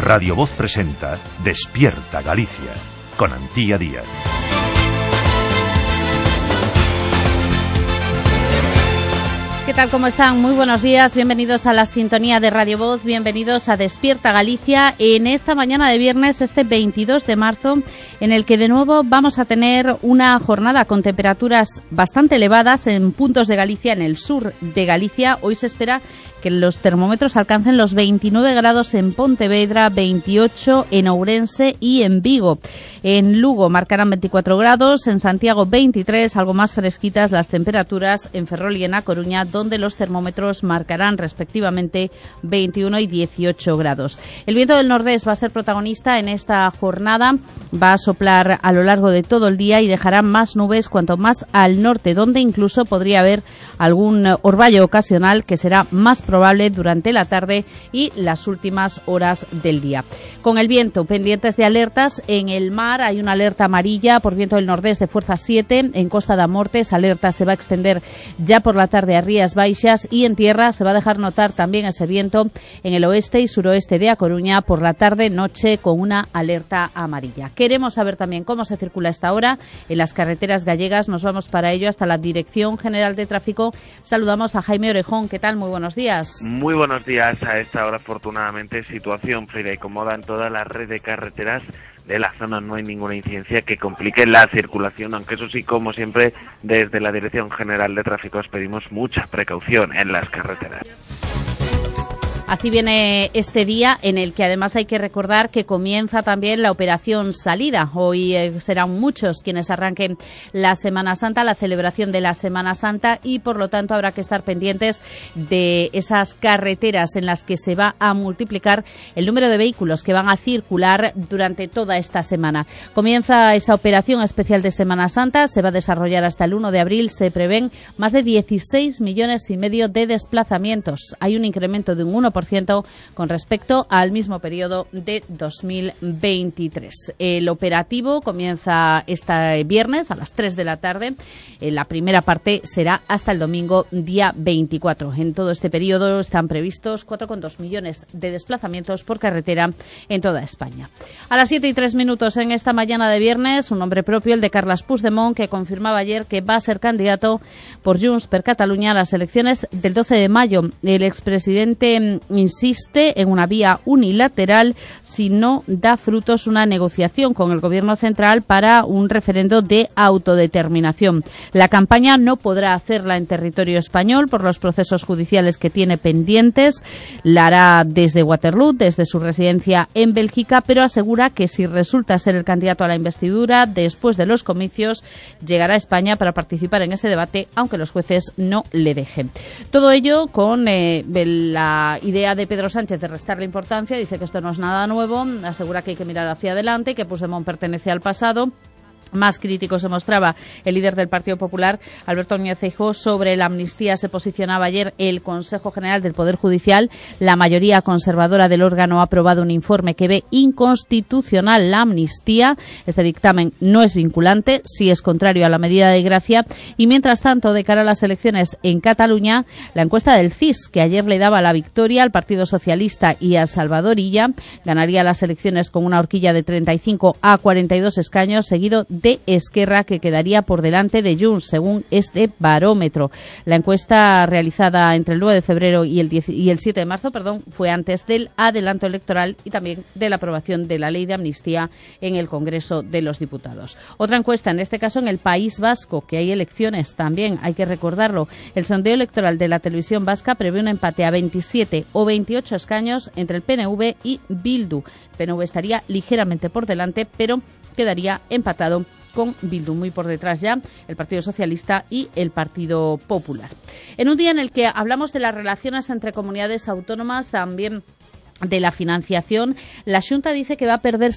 Radio Voz presenta Despierta Galicia, con Antía Díaz. ¿Qué tal? ¿Cómo están? Muy buenos días, bienvenidos a la sintonía de Radio Voz, bienvenidos a Despierta Galicia en esta mañana de viernes, este 22 de marzo, en el que de nuevo vamos a tener una jornada con temperaturas bastante elevadas en puntos de Galicia, en el sur de Galicia. Hoy se espera que los termómetros alcancen los 29 grados en Pontevedra, 28 en Ourense y en Vigo. En Lugo marcarán 24 grados, en Santiago 23, algo más fresquitas las temperaturas en Ferrol y en A Coruña, donde los termómetros marcarán respectivamente 21 y 18 grados. El viento del nordés va a ser protagonista en esta jornada, va a soplar a lo largo de todo el día y dejará más nubes cuanto más al norte, donde incluso podría haber algún orvallo ocasional que será más probable durante la tarde y las últimas horas del día. Con el viento, pendientes de alertas, en el mar hay una alerta amarilla por viento del nordés de fuerza 7, en Costa da Morte esa alerta se va a extender ya por la tarde a Rías Baixas y en tierra se va a dejar notar también ese viento en el oeste y suroeste de A Coruña por la tarde-noche con una alerta amarilla. Queremos saber también cómo se circula a esta hora en las carreteras gallegas, nos vamos para ello hasta la Dirección General de Tráfico. Saludamos a Jaime Orejón. ¿Qué tal? Muy buenos días. Muy buenos días. A esta hora, afortunadamente, situación fluida y cómoda en toda la red de carreteras de la zona. No hay ninguna incidencia que complique la circulación, aunque eso sí, como siempre, desde la Dirección General de Tráfico os pedimos mucha precaución en las carreteras. Así viene este día en el que además hay que recordar que comienza también la operación salida. Hoy serán muchos quienes arranquen la Semana Santa, la celebración de la Semana Santa, y por lo tanto habrá que estar pendientes de esas carreteras en las que se va a multiplicar el número de vehículos que van a circular durante toda esta semana. Comienza esa operación especial de Semana Santa, se va a desarrollar hasta el 1 de abril. Se prevén más de 16 millones y medio de desplazamientos. Hay un incremento de un 1% con respecto al mismo periodo de 2023. El operativo comienza este viernes a las 3 de la tarde. La primera parte será hasta el domingo, día 24. En todo este periodo están previstos 4,2 millones de desplazamientos por carretera en toda España. A las 7:03 en esta mañana de viernes, un nombre propio, el de Carles Puigdemont, que confirmaba ayer que va a ser candidato por Junts per Catalunya a las elecciones del 12 de mayo. El expresidente insiste en una vía unilateral si no da frutos una negociación con el Gobierno central para un referendo de autodeterminación. La campaña no podrá hacerla en territorio español por los procesos judiciales que tiene pendientes. La hará desde Waterloo, desde su residencia en Bélgica, pero asegura que si resulta ser el candidato a la investidura después de los comicios, llegará a España para participar en ese debate, aunque los jueces no le dejen. Todo ello con la idea de Pedro Sánchez de restarle importancia. Dice que esto no es nada nuevo, asegura que hay que mirar hacia adelante, que Puigdemont pertenece al pasado. Más crítico se mostraba el líder del Partido Popular, Alberto Núñez Feijóo. Sobre la amnistía se posicionaba ayer el Consejo General del Poder Judicial. La mayoría conservadora del órgano ha aprobado un informe que ve inconstitucional la amnistía. Este dictamen no es vinculante, sí es contrario a la medida de gracia. Y mientras tanto, de cara a las elecciones en Cataluña, la encuesta del CIS, que ayer le daba la victoria al Partido Socialista y a Salvador Illa, ganaría las elecciones con una horquilla de 35 a 42 escaños, seguido de Esquerra, que quedaría por delante de Junts, según este barómetro. La encuesta realizada entre el 9 de febrero y el 7 de marzo, fue antes del adelanto electoral y también de la aprobación de la ley de amnistía en el Congreso de los Diputados. Otra encuesta, en este caso en el País Vasco, que hay elecciones también, hay que recordarlo. El sondeo electoral de la televisión vasca prevé un empate a 27 o 28 escaños entre el PNV y Bildu. El PNV estaría ligeramente por delante, pero quedaría empatado con Bildu, muy por detrás ya el Partido Socialista y el Partido Popular. En un día en el que hablamos de las relaciones entre comunidades autónomas, también de la financiación, la Xunta dice que va a perder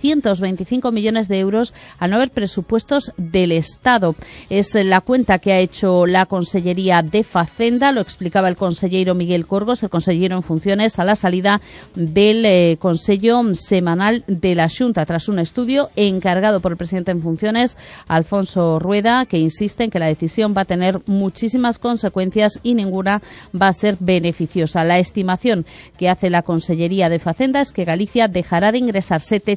725 millones de euros al no haber presupuestos del Estado. Es la cuenta que ha hecho la Consellería de Facenda, lo explicaba el consellero Miguel Corgos, el consellero en funciones, a la salida del Consello Semanal de la Xunta, tras un estudio encargado por el presidente en funciones, Alfonso Rueda, que insiste en que la decisión va a tener muchísimas consecuencias y ninguna va a ser beneficiosa. La estimación que hace la Consellería Consellería de Facenda es que Galicia dejará de ingresar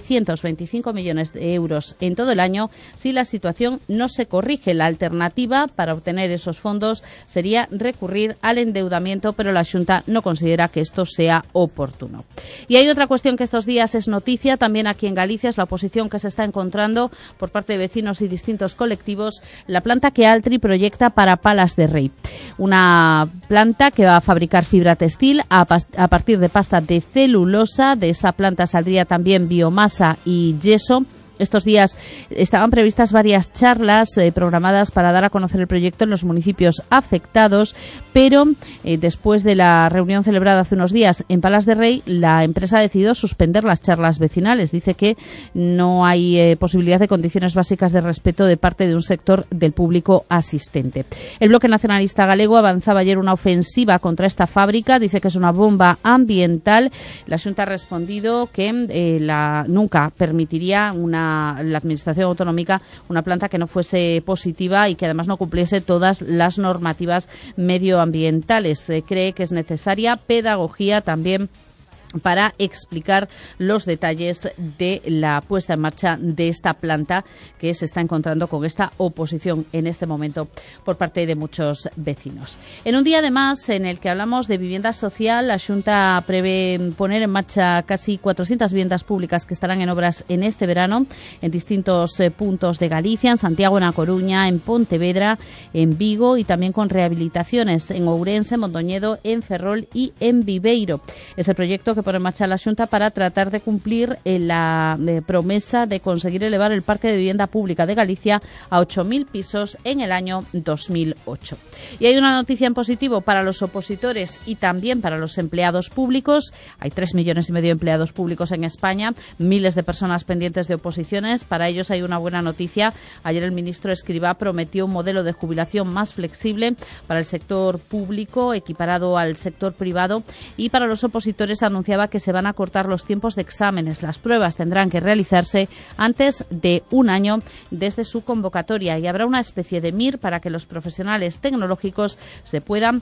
725 millones de euros en todo el año si la situación no se corrige. La alternativa para obtener esos fondos sería recurrir al endeudamiento, pero la Xunta no considera que esto sea oportuno. Y hay otra cuestión que estos días es noticia también aquí en Galicia, es la oposición que se está encontrando por parte de vecinos y distintos colectivos, la planta que Altri proyecta para Palas de Rei. Una planta que va a fabricar fibra textil a partir de pasta de celulosa. De esa planta saldría también biomasa y yeso. Estos días estaban previstas varias charlas programadas para dar a conocer el proyecto en los municipios afectados, pero después de la reunión celebrada hace unos días en Palas de Rei, la empresa ha decidido suspender las charlas vecinales. Dice que no hay posibilidad de condiciones básicas de respeto de parte de un sector del público asistente. El Bloque Nacionalista Galego avanzaba ayer una ofensiva contra esta fábrica. Dice que es una bomba ambiental. La Xunta ha respondido que nunca permitiría la Administración Autonómica una planta que no fuese positiva y que además no cumpliese todas las normativas medioambientales. Cree que es necesaria pedagogía también para explicar los detalles de la puesta en marcha de esta planta que se está encontrando con esta oposición en este momento por parte de muchos vecinos. En un día además en el que hablamos de vivienda social, la Xunta prevé poner en marcha casi 400 viviendas públicas que estarán en obras en este verano en distintos puntos de Galicia, en Santiago, en A Coruña, en Pontevedra, en Vigo y también con rehabilitaciones en Ourense, en Mondoñedo, en Ferrol y en Viveiro. Es el proyecto que pone en marcha la Xunta para tratar de cumplir la promesa de conseguir elevar el parque de vivienda pública de Galicia a 8.000 pisos en el año 2008. Y hay una noticia en positivo para los opositores y también para los empleados públicos. Hay 3,5 millones de empleados públicos en España, miles de personas pendientes de oposiciones. Para ellos hay una buena noticia. Ayer el ministro Escrivá prometió un modelo de jubilación más flexible para el sector público, equiparado al sector privado, y para los opositores anunciaba que se van a cortar los tiempos de exámenes. Las pruebas tendrán que realizarse antes de un año desde su convocatoria y habrá una especie de MIR para que los profesionales tecnológicos se puedan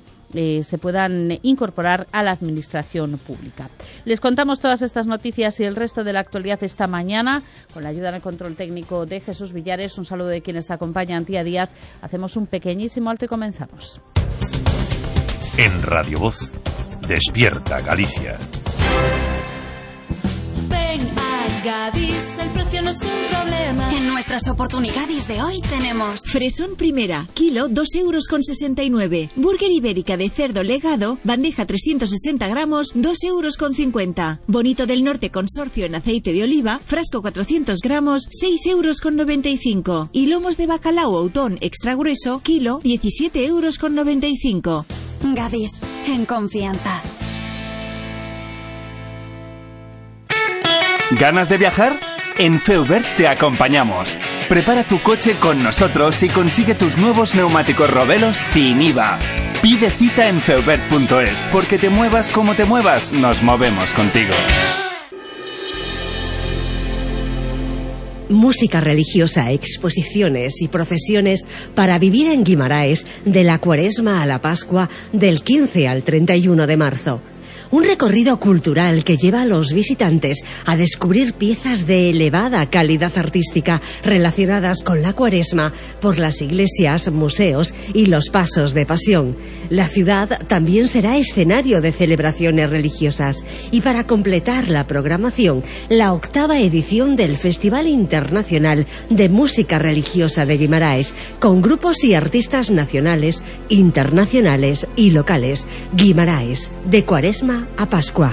incorporar a la administración pública. Les contamos todas estas noticias y el resto de la actualidad esta mañana con la ayuda en el control técnico de Jesús Villares. Un saludo de quienes acompañan, Tía Díaz. Hacemos un pequeñísimo alto y comenzamos. En Radio Voz, Despierta Galicia. Ven a Gadis, el precio no es un problema. En nuestras oportunidades de hoy tenemos fresón primera, kilo 2,69 €. Burger ibérica de cerdo legado, bandeja 360 gramos, 2,50 €. Bonito del Norte consorcio en aceite de oliva, frasco 400 gramos, 6,95 €. Y lomos de bacalao Autón extra grueso, kilo 17,95 €. Gadis, en confianza. ¿Ganas de viajar? En Feubert te acompañamos. Prepara tu coche con nosotros y consigue tus nuevos neumáticos Robelos sin IVA. Pide cita en feubert.es, porque te muevas como te muevas, nos movemos contigo. Música religiosa, exposiciones y procesiones para vivir en Guimaraes de la Cuaresma a la Pascua del 15 al 31 de marzo. Un recorrido cultural que lleva a los visitantes a descubrir piezas de elevada calidad artística relacionadas con la Cuaresma por las iglesias, museos y los pasos de pasión. La ciudad también será escenario de celebraciones religiosas y para completar la programación, la 8ª edición del Festival Internacional de Música Religiosa de Guimaraes, con grupos y artistas nacionales, internacionales y locales. Guimaraes, de Cuaresma a Pascua.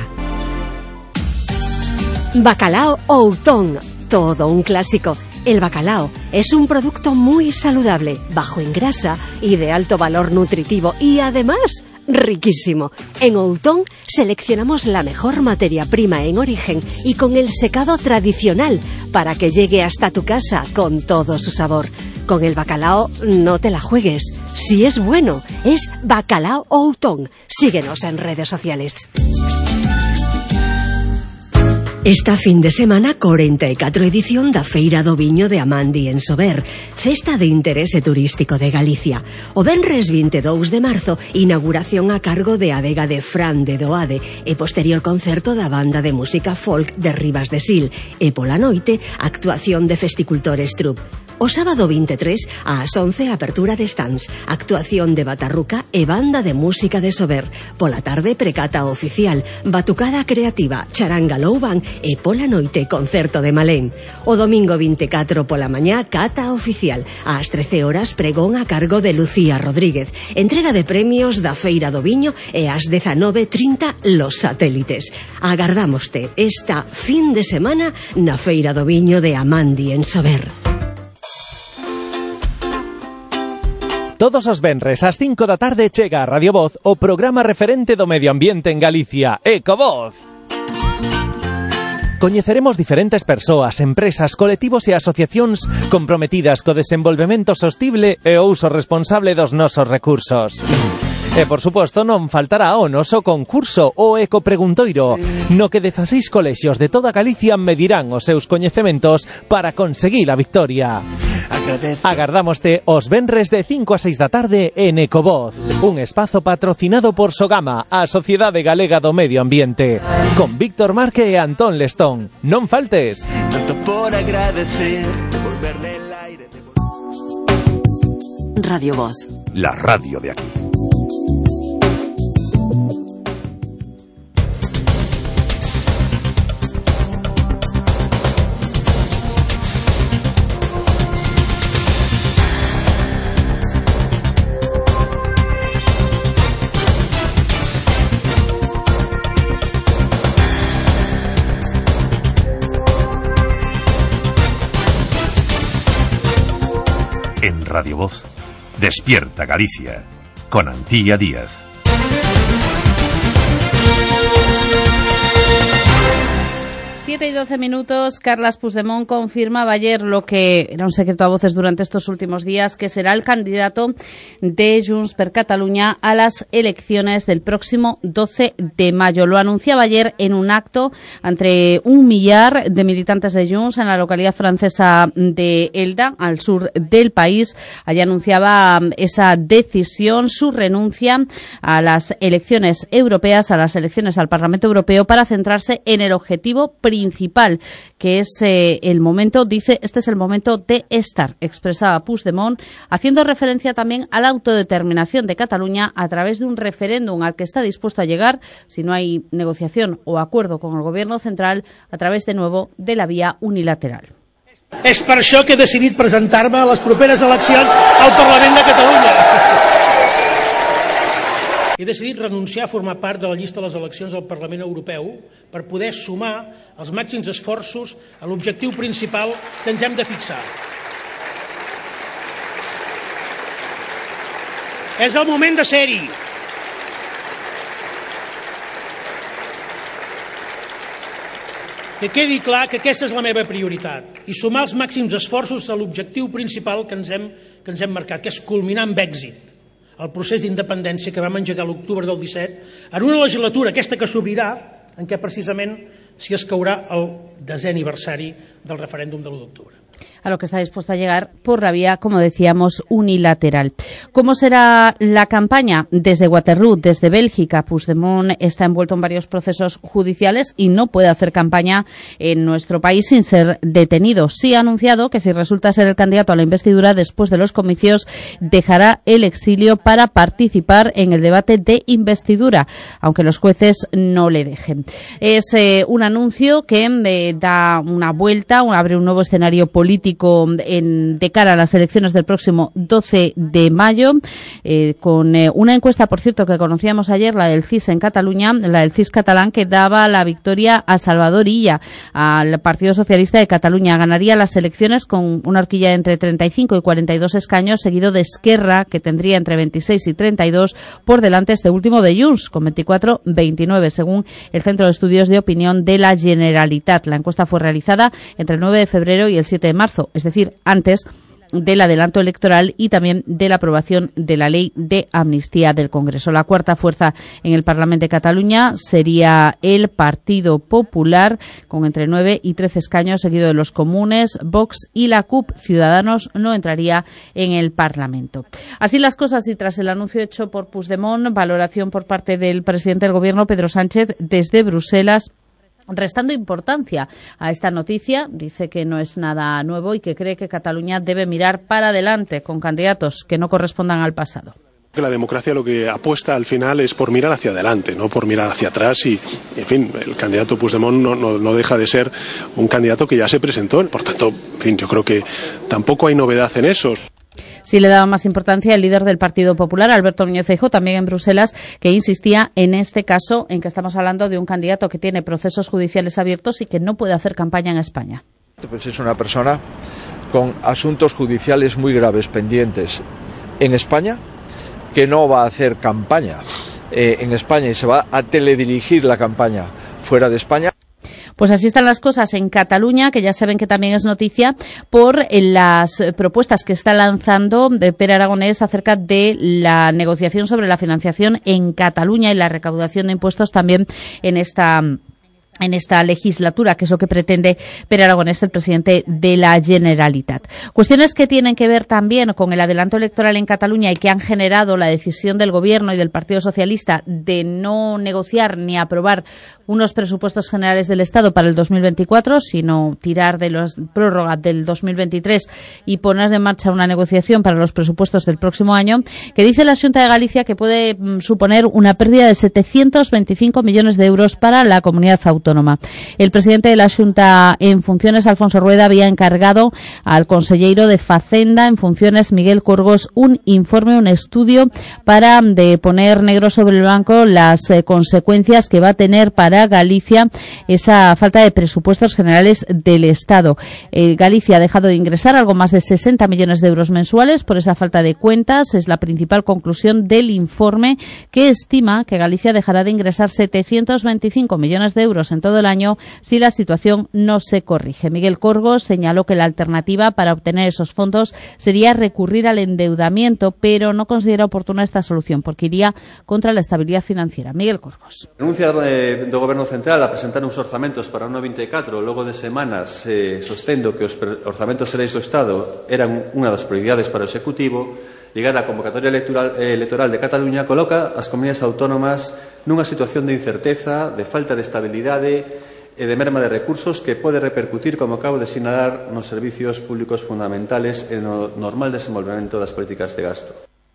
Bacalao Autón, todo un clásico. El bacalao es un producto muy saludable, bajo en grasa y de alto valor nutritivo y además riquísimo. En Autón seleccionamos la mejor materia prima en origen y con el secado tradicional para que llegue hasta tu casa con todo su sabor. Con el bacalao no te la juegues. Si es bueno, es Bacalao Autón. Síguenos en redes sociales. Esta fin de semana, 44 edición da Feira do Viño de Amandi en Sober, cesta de interese turístico de Galicia. O venres 22 de marzo, inauguración a cargo de Adega de Fran de Doade e posterior concerto da banda de música folk de Rivas de Sil e pola noite, actuación de Festicultores Troup. O sábado 23, ás 11, apertura de stands, actuación de Batarruca e banda de música de Sober. Pola tarde, precata oficial, batucada creativa, charanga low band e pola noite, concerto de Malén. O domingo 24 pola mañá, cata oficial. Ás 13 horas, pregón a cargo de Lucía Rodríguez. Entrega de premios da Feira do Viño e ás 19:30, Los Satélites. Agardámoste esta fin de semana na Feira do Viño de Amandi en Sober. Todos os venres ás 5 da tarde chega a Radio Voz o programa referente do medio ambiente en Galicia, Ecovoz. Coñeceremos diferentes persoas, empresas, colectivos e asociacións comprometidas co desenvolvemento sostible e o uso responsable dos nosos recursos. E, por suposto, non faltará o noso concurso, o Ecopreguntoiro, no que 16 colexios de toda Galicia medirán os seus coñecementos para conseguir a victoria. Agardámoste os venres de 5 a 6 da tarde en Ecovoz, un espazo patrocinado por Sogama, a Sociedade Galega do Medio Ambiente, con Víctor Marque e Antón Lestón. Non faltes. Tanto por agradecer, devolverle el aire. Radio Voz. La radio de aquí. En Radio Voz, Despierta Galicia, con Antía Díaz. 7 y 12 minutos, Carles Puigdemont confirmaba ayer lo que era un secreto a voces durante estos últimos días, que será el candidato de Junts per Catalunya a las elecciones del próximo 12 de mayo. Lo anunciaba ayer en un acto ante 1 millar de militantes de Junts en la localidad francesa de Elda, al sur del país. Allí anunciaba esa decisión, su renuncia a las elecciones europeas, a las elecciones al Parlamento Europeo, para centrarse en el objetivo principal, que es el momento, dice, este es el momento de estar, expresaba Puigdemont, haciendo referencia también a la autodeterminación de Cataluña a través de un referéndum al que está dispuesto a llegar, si no hay negociación o acuerdo con el gobierno central, a través de nuevo de la vía unilateral. És per això que he decidit presentar-me a les properes eleccions al Parlament de Catalunya. He decidit renunciar a formar part de la llista de les eleccions al Parlament Europeu per poder sumar els màxims esforços a l'objectiu principal que ens hem de fixar. És el moment de ser-hi. Que quedi clar que aquesta és la meva prioritat i sumar els màxims esforços a l'objectiu principal que ens hem marcat, que és culminar amb èxit el procés d'independència que vam engegar l'octubre del 17 en una legislatura, aquesta que s'obrirà, en què precisament s'hi escaurà el 10è aniversari del referèndum de l'1 d'octubre. A lo que está dispuesto a llegar por la vía, como decíamos, unilateral. ¿Cómo será la campaña? Desde Waterloo, desde Bélgica, Puigdemont está envuelto en varios procesos judiciales y no puede hacer campaña en nuestro país sin ser detenido. Sí ha anunciado que si resulta ser el candidato a la investidura después de los comicios, dejará el exilio para participar en el debate de investidura, aunque los jueces no le dejen. Es un anuncio que da una vuelta, abre un nuevo escenario político de cara a las elecciones del próximo 12 de mayo, con una encuesta, por cierto, que conocíamos ayer, la del CIS en Cataluña, la del CIS catalán, que daba la victoria a Salvador Illa, al Partido Socialista de Cataluña. Ganaría las elecciones con una horquilla de entre 35 y 42 escaños, seguido de Esquerra, que tendría entre 26 y 32, por delante este último de Junts, con 24-29, según el Centro de Estudios de Opinión de la Generalitat. La encuesta fue realizada entre el 9 de febrero y el 7 de marzo, es decir, antes del adelanto electoral y también de la aprobación de la ley de amnistía del Congreso. La cuarta fuerza en el Parlamento de Cataluña sería el Partido Popular, con entre 9 y 13 escaños, seguido de los Comunes, Vox y la CUP. Ciudadanos no entraría en el Parlamento. Así las cosas, y tras el anuncio hecho por Puigdemont, valoración por parte del presidente del Gobierno, Pedro Sánchez, desde Bruselas, restando importancia a esta noticia. Dice que no es nada nuevo y que cree que Cataluña debe mirar para adelante con candidatos que no correspondan al pasado. Que la democracia lo que apuesta al final es por mirar hacia adelante, no por mirar hacia atrás, y en fin, el candidato Puigdemont no deja de ser un candidato que ya se presentó. Por tanto, en fin, yo creo que tampoco hay novedad en eso. Sí le daba más importancia el líder del Partido Popular, Alberto Núñez Feijóo, también en Bruselas, que insistía en este caso en que estamos hablando de un candidato que tiene procesos judiciales abiertos y que no puede hacer campaña en España. Pues es una persona con asuntos judiciales muy graves pendientes en España, que no va a hacer campaña en España y se va a teledirigir la campaña fuera de España. Pues así están las cosas en Cataluña, que ya saben que también es noticia por las propuestas que está lanzando Pere Aragonés acerca de la negociación sobre la financiación en Cataluña y la recaudación de impuestos también en esta legislatura, que es lo que pretende Pere Aragonés, el presidente de la Generalitat. Cuestiones que tienen que ver también con el adelanto electoral en Cataluña y que han generado la decisión del Gobierno y del Partido Socialista de no negociar ni aprobar unos presupuestos generales del Estado para el 2024, sino tirar de la prórroga del 2023 y poner en marcha una negociación para los presupuestos del próximo año, que dice la Xunta de Galicia que puede suponer una pérdida de 725 millones de euros para la comunidad autónoma. El presidente de la Xunta en funciones, Alfonso Rueda, había encargado al conselleiro de Facenda en funciones, Miguel Corgos, un informe, un estudio para poner negro sobre el blanco las consecuencias que va a tener para Galicia esa falta de presupuestos generales del Estado. Galicia ha dejado de ingresar algo más de 60 millones de euros mensuales por esa falta de cuentas. Es la principal conclusión del informe, que estima que Galicia dejará de ingresar 725 millones de euros en todo el año si la situación no se corrige. Miguel Corgos señaló que la alternativa para obtener esos fondos sería recurrir al endeudamiento, pero no considera oportuna esta solución porque iría contra la estabilidad financiera. Miguel Corgos. Renuncia do Goberno Central a presentar uns orzamentos para o ano 24 logo de semanas sostendo que os orzamentos xerais do Estado eran unha das prioridades para o Executivo, ligada á convocatoria electoral de Cataluña, coloca as comunidades autónomas nunha situación de incerteza, de falta de estabilidade e de merma de recursos que pode repercutir, como acabo de sinalar, nos servicios públicos fundamentales e no normal desenvolvemento das políticas de gasto.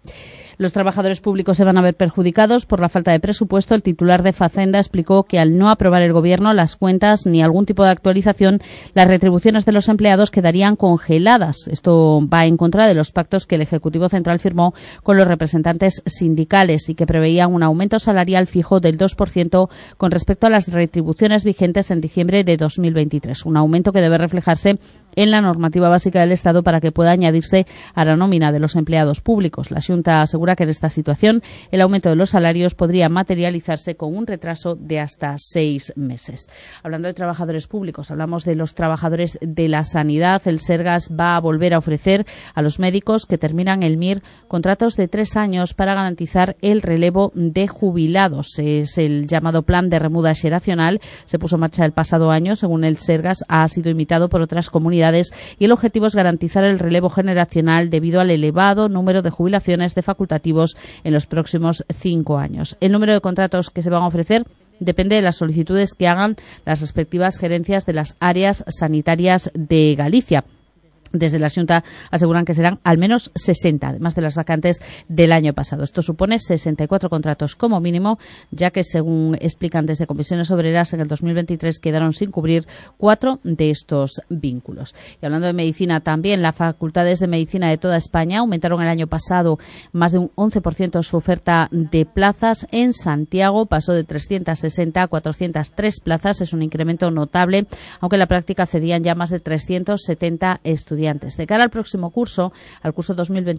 Los trabajadores públicos se van a ver perjudicados por la falta de presupuesto. El titular de Facenda explicó que al no aprobar el Gobierno las cuentas ni algún tipo de actualización, las retribuciones de los empleados quedarían congeladas. Esto va en contra de los pactos que el Ejecutivo Central firmó con los representantes sindicales y que preveían un aumento salarial fijo del 2% con respecto a las retribuciones vigentes en diciembre de 2023. Un aumento que debe reflejarse en la normativa básica del Estado para que pueda añadirse a la nómina de los empleados públicos. La Xunta asegura que en esta situación el aumento de los salarios podría materializarse con un retraso de hasta 6 meses. Hablando de trabajadores públicos, hablamos de los trabajadores de la sanidad. El Sergas va a volver a ofrecer a los médicos que terminan el MIR contratos de 3 años para garantizar el relevo de jubilados. Es el llamado Plan de Remuda Xeracional. Se puso en marcha el pasado año. Según el Sergas, ha sido imitado por otras comunidades y el objetivo es garantizar el relevo generacional debido al elevado número de jubilaciones de facultativos en los próximos 5 años. El número de contratos que se van a ofrecer depende de las solicitudes que hagan las respectivas gerencias de las áreas sanitarias de Galicia. Desde la Xunta aseguran que serán al menos 60, además de las vacantes del año pasado. Esto supone 64 contratos como mínimo, ya que, según explican desde Comisiones Obreras, en el 2023 quedaron sin cubrir 4 de estos vínculos. Y hablando de medicina también, las facultades de medicina de toda España aumentaron el año pasado más de un 11% su oferta de plazas. En Santiago pasó de 360 a 403 plazas. Es un incremento notable, aunque en la práctica cedían ya más de 370 estudiantes. estudiantes. De cara al próximo curso, al curso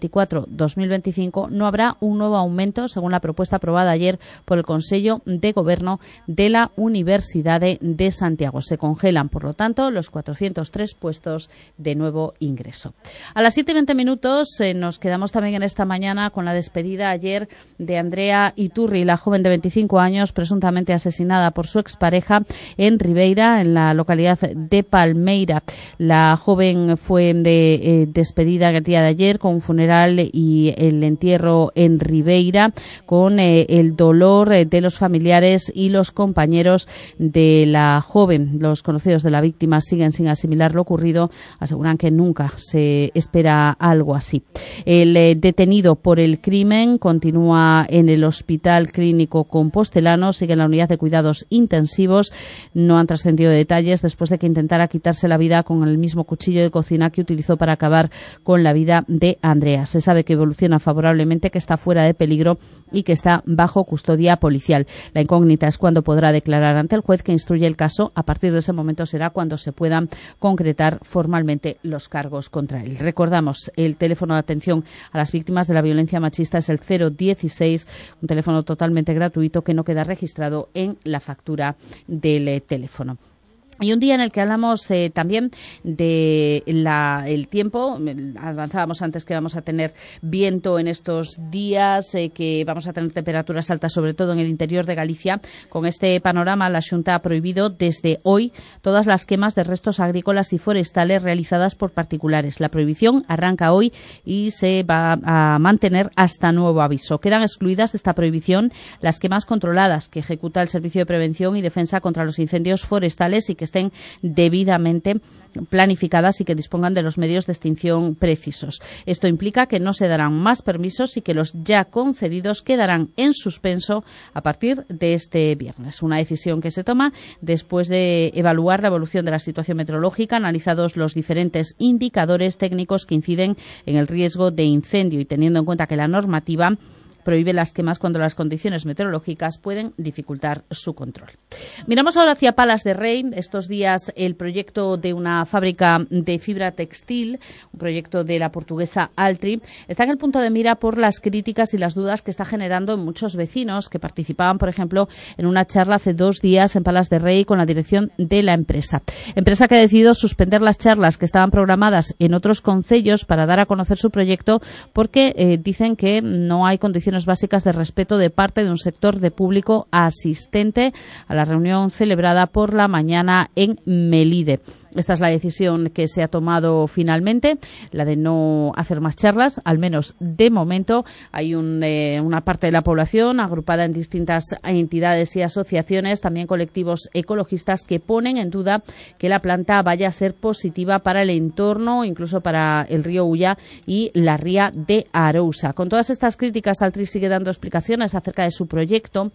2024-2025, no habrá un nuevo aumento, según la propuesta aprobada ayer por el Consejo de Gobierno de la Universidad de Santiago. Se congelan, por lo tanto, los 403 puestos de nuevo ingreso. A las 7:20 nos quedamos también en esta mañana con la despedida ayer de Andrea Iturri, la joven de 25 años presuntamente asesinada por su expareja en Ribeira, en la localidad de Palmeira. La joven fue despedida el día de ayer con un funeral y el entierro en Ribeira, con el dolor de los familiares y los compañeros de la joven. Los conocidos de la víctima siguen sin asimilar lo ocurrido, aseguran que nunca se espera algo así. El detenido por el crimen continúa en el Hospital Clínico Compostelano, sigue en la unidad de cuidados intensivos. No han trascendido detalles después de que intentara quitarse la vida con el mismo cuchillo de cocina que utilizó para acabar con la vida de Andrea. Se sabe que evoluciona favorablemente, que está fuera de peligro y que está bajo custodia policial. La incógnita es cuándo podrá declarar ante el juez que instruye el caso. A partir de ese momento será cuando se puedan concretar formalmente los cargos contra él. Recordamos, el teléfono de atención a las víctimas de la violencia machista es el 016, un teléfono totalmente gratuito que no queda registrado en la factura del teléfono. Y un día en el que hablamos también de el tiempo. Avanzábamos antes que vamos a tener viento en estos días, que vamos a tener temperaturas altas, sobre todo en el interior de Galicia. Con este panorama, la Xunta ha prohibido desde hoy todas las quemas de restos agrícolas y forestales realizadas por particulares. La prohibición arranca hoy y se va a mantener hasta nuevo aviso. Quedan excluidas de esta prohibición las quemas controladas que ejecuta el Servicio de Prevención y Defensa contra los Incendios Forestales y que estén debidamente planificadas y que dispongan de los medios de extinción precisos. Esto implica que no se darán más permisos y que los ya concedidos quedarán en suspenso a partir de este viernes. Una decisión que se toma después de evaluar la evolución de la situación meteorológica, analizados los diferentes indicadores técnicos que inciden en el riesgo de incendio y teniendo en cuenta que la normativa prohíbe las quemas cuando las condiciones meteorológicas pueden dificultar su control. Miramos ahora hacia Palas de Rei. Estos días el proyecto de una fábrica de fibra textil, un proyecto de la portuguesa Altri, está en el punto de mira por las críticas y las dudas que está generando en muchos vecinos que participaban, por ejemplo, en una charla hace 2 días en Palas de Rei con la dirección de la empresa. Empresa que ha decidido suspender las charlas que estaban programadas en otros concellos para dar a conocer su proyecto porque dicen que no hay condiciones básicas de respeto de parte de un sector de público asistente a la reunión celebrada por la mañana en Melide. Esta es la decisión que se ha tomado finalmente, la de no hacer más charlas, al menos de momento. Hay una parte de la población agrupada en distintas entidades y asociaciones, también colectivos ecologistas, que ponen en duda que la planta vaya a ser positiva para el entorno, incluso para el río Ulla y la ría de Arousa. Con todas estas críticas, Altri sigue dando explicaciones acerca de su proyecto.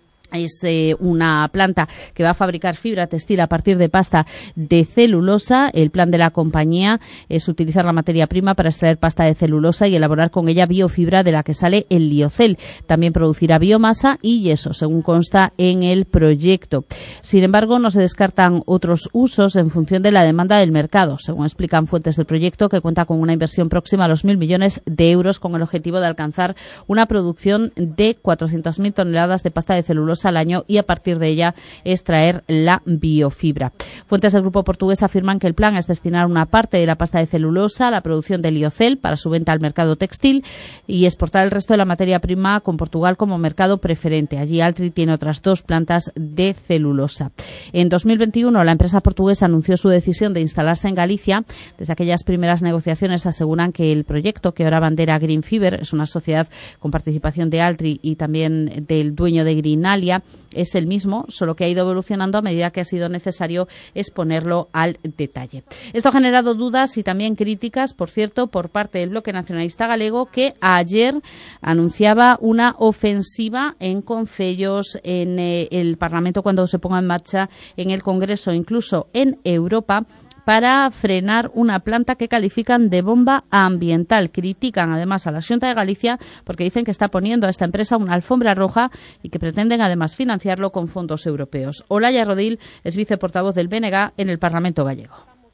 Es una planta que va a fabricar fibra textil a partir de pasta de celulosa. El plan de la compañía es utilizar la materia prima para extraer pasta de celulosa y elaborar con ella biofibra de la que sale el liocel. También producirá biomasa y yeso, según consta en el proyecto. Sin embargo, no se descartan otros usos en función de la demanda del mercado, según explican fuentes del proyecto, que cuenta con una inversión próxima a los 1.000 millones de euros con el objetivo de alcanzar una producción de 400.000 toneladas de pasta de celulosa al año y a partir de ella extraer la biofibra. Fuentes del grupo portugués afirman que el plan es destinar una parte de la pasta de celulosa a la producción de liocel para su venta al mercado textil y exportar el resto de la materia prima con Portugal como mercado preferente. Allí Altri tiene otras 2 plantas de celulosa. En 2021 la empresa portuguesa anunció su decisión de instalarse en Galicia. Desde aquellas primeras negociaciones aseguran que el proyecto, que ahora bandera Green Fiber, es una sociedad con participación de Altri y también del dueño de Greenalia, es el mismo, solo que ha ido evolucionando a medida que ha sido necesario exponerlo al detalle. Esto ha generado dudas y también críticas, por cierto, por parte del Bloque Nacionalista Galego, que ayer anunciaba una ofensiva en concellos, en el Parlamento cuando se ponga en marcha, en el Congreso, incluso en Europa, para frenar una planta que califican de bomba ambiental. Critican además a la Xunta de Galicia porque dicen que está poniendo a esta empresa una alfombra roja y que pretenden además financiarlo con fondos europeos. Olaya Rodil es viceportavoz del BNG en el Parlamento gallego.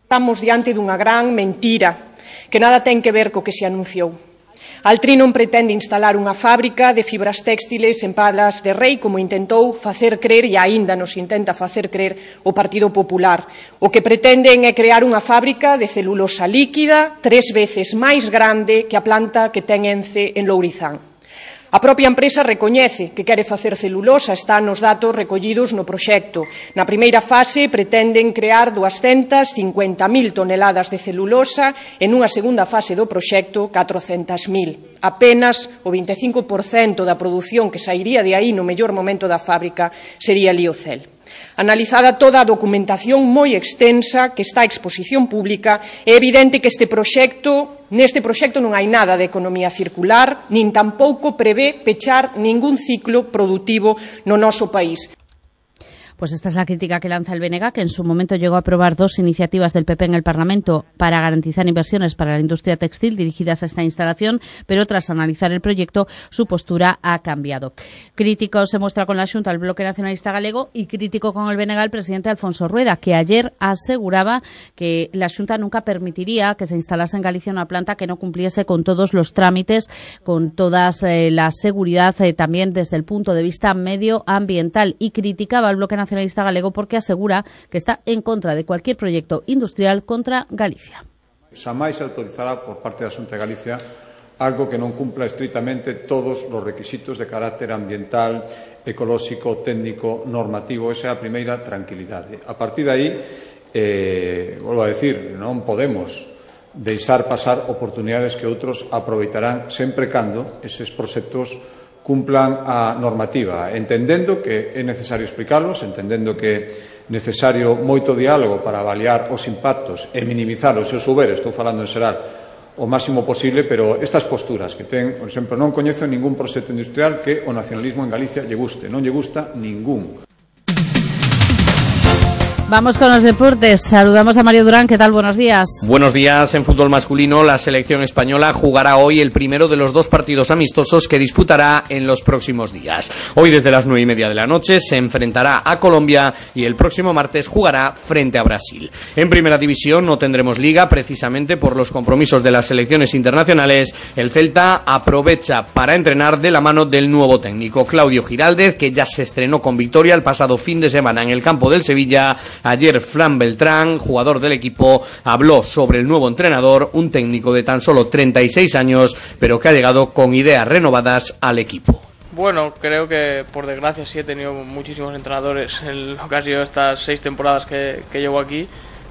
Estamos diante dunha gran mentira que nada ten que ver co que se anunciou. Altri non pretende instalar unha fábrica de fibras téxtiles en Palas de Rei como intentou facer crer e aínda nos intenta facer crer o Partido Popular. O que pretenden é crear unha fábrica de celulosa líquida 3 veces máis grande que a planta que ten Ence en Lourizán. A propia empresa recoñece que quere facer celulosa, está nos datos recollidos no proxecto. Na primeira fase pretenden crear 250.000 toneladas de celulosa e nunha segunda fase do proxecto 400.000. Apenas o 25% da produción que sairía de aí no mellor momento da fábrica sería Liocel. Analizada toda a documentación moi extensa que está a exposición pública, é evidente que neste proxecto non hai nada de economía circular, nin tampouco prevé pechar ningún ciclo produtivo no noso país. Pues esta es la crítica que lanza el BNG, que en su momento llegó a aprobar 2 iniciativas del PP en el Parlamento para garantizar inversiones para la industria textil dirigidas a esta instalación, pero tras analizar el proyecto, su postura ha cambiado. Crítico se muestra con la Xunta el Bloque Nacionalista Galego y crítico con el BNG el presidente Alfonso Rueda, que ayer aseguraba que la Xunta nunca permitiría que se instalase en Galicia una planta que no cumpliese con todos los trámites, con toda la seguridad, también desde el punto de vista medioambiental, y criticaba al Bloque Nacionalista Galego porque asegura que está en contra de cualquier proyecto industrial contra Galicia. Xamais se autorizará por parte da Xunta de Galicia algo que non cumpla estritamente todos os requisitos de carácter ambiental, ecolóxico, técnico, normativo. Esa é a primeira tranquilidade. A partir de aí, volvo a decir, non podemos deixar pasar oportunidades que outros aproveitarán sempre cando eses proxectos cumplan a normativa, entendendo que é necesario explicarlos, entendendo que é necesario moito diálogo para avaliar os impactos e minimizar os seus soberes, estou falando en xeral, o máximo posible, pero estas posturas que ten, por exemplo, non coñezo ningún proxecto industrial que o nacionalismo en Galicia lle guste, non lle gusta ningún. Vamos con los deportes. Saludamos a Mario Durán. ¿Qué tal? Buenos días. Buenos días. En fútbol masculino, la selección española jugará hoy el primero de los 2 partidos amistosos que disputará en los próximos días. Hoy desde las 9:30 de la noche se enfrentará a Colombia y el próximo martes jugará frente a Brasil. En primera división no tendremos liga precisamente por los compromisos de las selecciones internacionales. El Celta aprovecha para entrenar de la mano del nuevo técnico Claudio Giraldez, que ya se estrenó con victoria el pasado fin de semana en el campo del Sevilla. Ayer Fran Beltrán, jugador del equipo, habló sobre el nuevo entrenador, un técnico de tan solo 36 años, pero que ha llegado con ideas renovadas al equipo. Bueno, creo que por desgracia sí he tenido muchísimos entrenadores en lo que ha sido estas 6 temporadas que llevo aquí.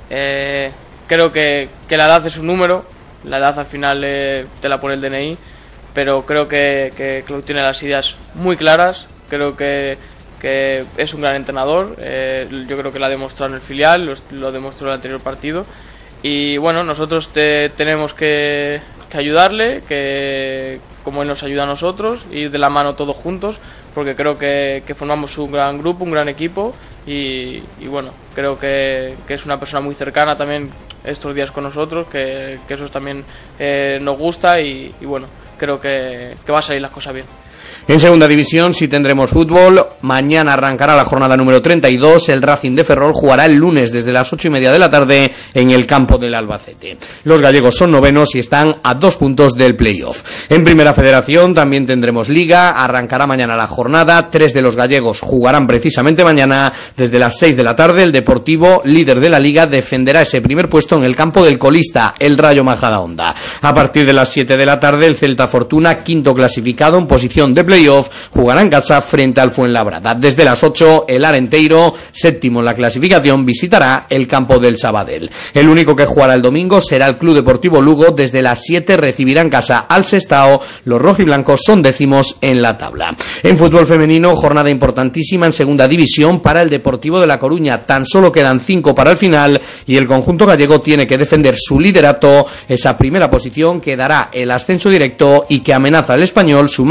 Creo que la edad es un número, la edad al final te la pone el DNI, pero creo que Claudio tiene las ideas muy claras, creo que es un gran entrenador, yo creo que lo ha demostrado en el filial, lo demostró en el anterior partido, y bueno, nosotros tenemos que ayudarle, que como él nos ayuda a nosotros, ir de la mano todos juntos, porque creo que formamos un gran grupo, un gran equipo, y bueno, creo que es una persona muy cercana también estos días con nosotros, que eso también nos gusta, y bueno, creo que va a salir las cosas bien. En segunda división sí tendremos fútbol. Mañana arrancará la jornada número 32. El Racing de Ferrol jugará el lunes desde las 8:30 de la tarde en el campo del Albacete. Los gallegos son novenos y están a 2 puntos del playoff. En primera federación también tendremos liga. Arrancará mañana la jornada. 3 de los gallegos jugarán precisamente mañana. Desde las 6 de la tarde el Deportivo, líder de la liga, defenderá ese primer puesto en el campo del colista, el Rayo Majadahonda. A partir de las 7 de la tarde el Celta Fortuna, quinto clasificado en posición de playoff, jugará en casa frente al Fuenlabrada. Desde las 8 el Arenteiro, séptimo en la clasificación, visitará el campo del Sabadell. El único que jugará el domingo será el Club Deportivo Lugo. Desde las 7 recibirá en casa al Sestao. Los rojiblancos son décimos en la tabla. En fútbol femenino, jornada importantísima en segunda división para el Deportivo de La Coruña. Tan solo quedan 5 para el final y el conjunto gallego tiene que defender su liderato, esa primera posición que dará el ascenso directo y que amenaza al Español, su máximo rival,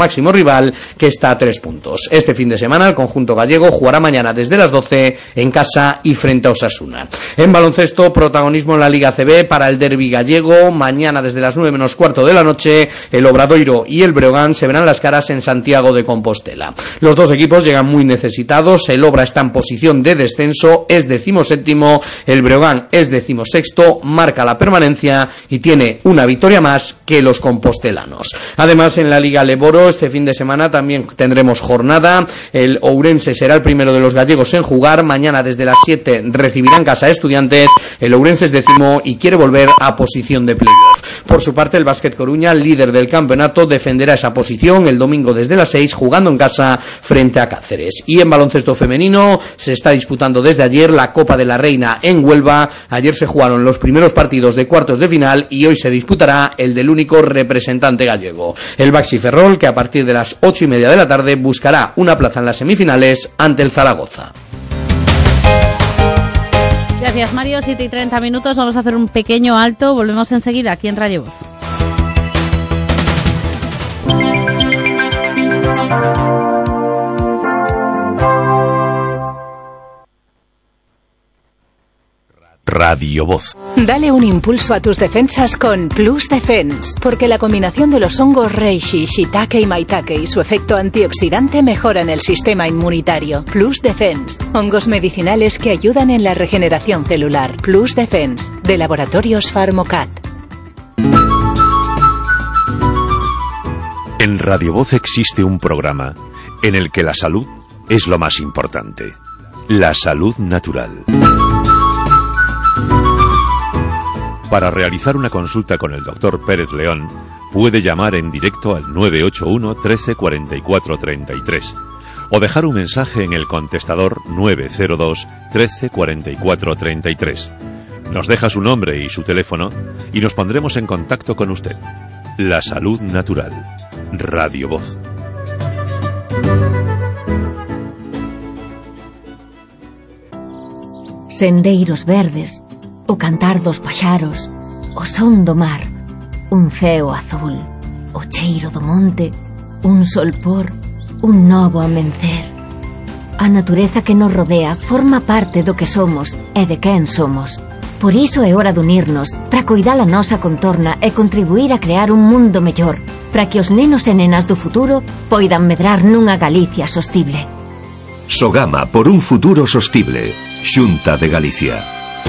rival, que está a 3 puntos. Este fin de semana el conjunto gallego jugará mañana desde las 12 en casa y frente a Osasuna. En baloncesto, protagonismo en la Liga CB para el derbi gallego. Mañana desde las 9 menos cuarto de la noche, el Obradoiro y el Breogán se verán las caras en Santiago de Compostela. Los dos equipos llegan muy necesitados. El Obra está en posición de descenso, es 17º, el Breogán es 16º, marca la permanencia y tiene una victoria más que los compostelanos. Además, en la Liga Leboro este fin de semana también tendremos jornada. El Ourense será el primero de los gallegos en jugar. Mañana desde las 7 recibirán casa a Estudiantes. El Ourense es 10º y quiere volver a posición de playoff. Por su parte, el Básquet Coruña, líder del campeonato, defenderá esa posición el domingo desde las 6 jugando en casa frente a Cáceres. Y en baloncesto femenino se está disputando desde ayer la Copa de la Reina en Huelva. Ayer se jugaron los primeros partidos de cuartos de final y hoy se disputará el del único representante gallego, el Baxi Ferrol, que a partir de las 8:30 de la tarde buscará una plaza en las semifinales ante el Zaragoza. Gracias, Mario. 7:30. Vamos a hacer un pequeño alto. Volvemos enseguida aquí en Radio Voz. Radio Voz. Dale un impulso a tus defensas con Plus Defense, porque la combinación de los hongos reishi, shiitake y maitake y su efecto antioxidante mejoran el sistema inmunitario. Plus Defense, hongos medicinales que ayudan en la regeneración celular. Plus Defense, de Laboratorios Pharmocat. En Radio Voz existe un programa en el que la salud es lo más importante. La salud natural. Para realizar una consulta con el Dr. Pérez León, puede llamar en directo al 981 13 44 33 o dejar un mensaje en el contestador 902 13 44 33. Nos deja su nombre y su teléfono y nos pondremos en contacto con usted. La salud natural. Radio Voz. Sendeiros verdes, o cantar dos paxaros, o son do mar, un ceo azul, o cheiro do monte, un solpor, un novo amencer. A natureza que nos rodea forma parte do que somos e de quen somos. Por iso é hora de unirnos para coidar a nosa contorna e contribuir a crear un mundo mellor, para que os nenos e nenas do futuro poidan medrar nunha Galicia sostible. Sogama por un futuro sostible. Xunta de Galicia.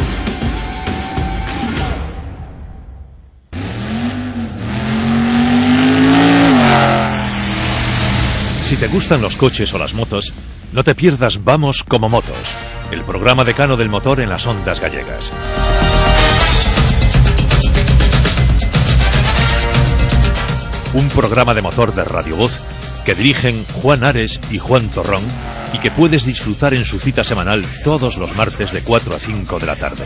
Si te gustan los coches o las motos, no te pierdas Vamos como Motos, el programa decano del motor en las ondas gallegas. Un programa de motor de Radio Voz que dirigen Juan Ares y Juan Torrón y que puedes disfrutar en su cita semanal todos los martes de 4 a 5 de la tarde.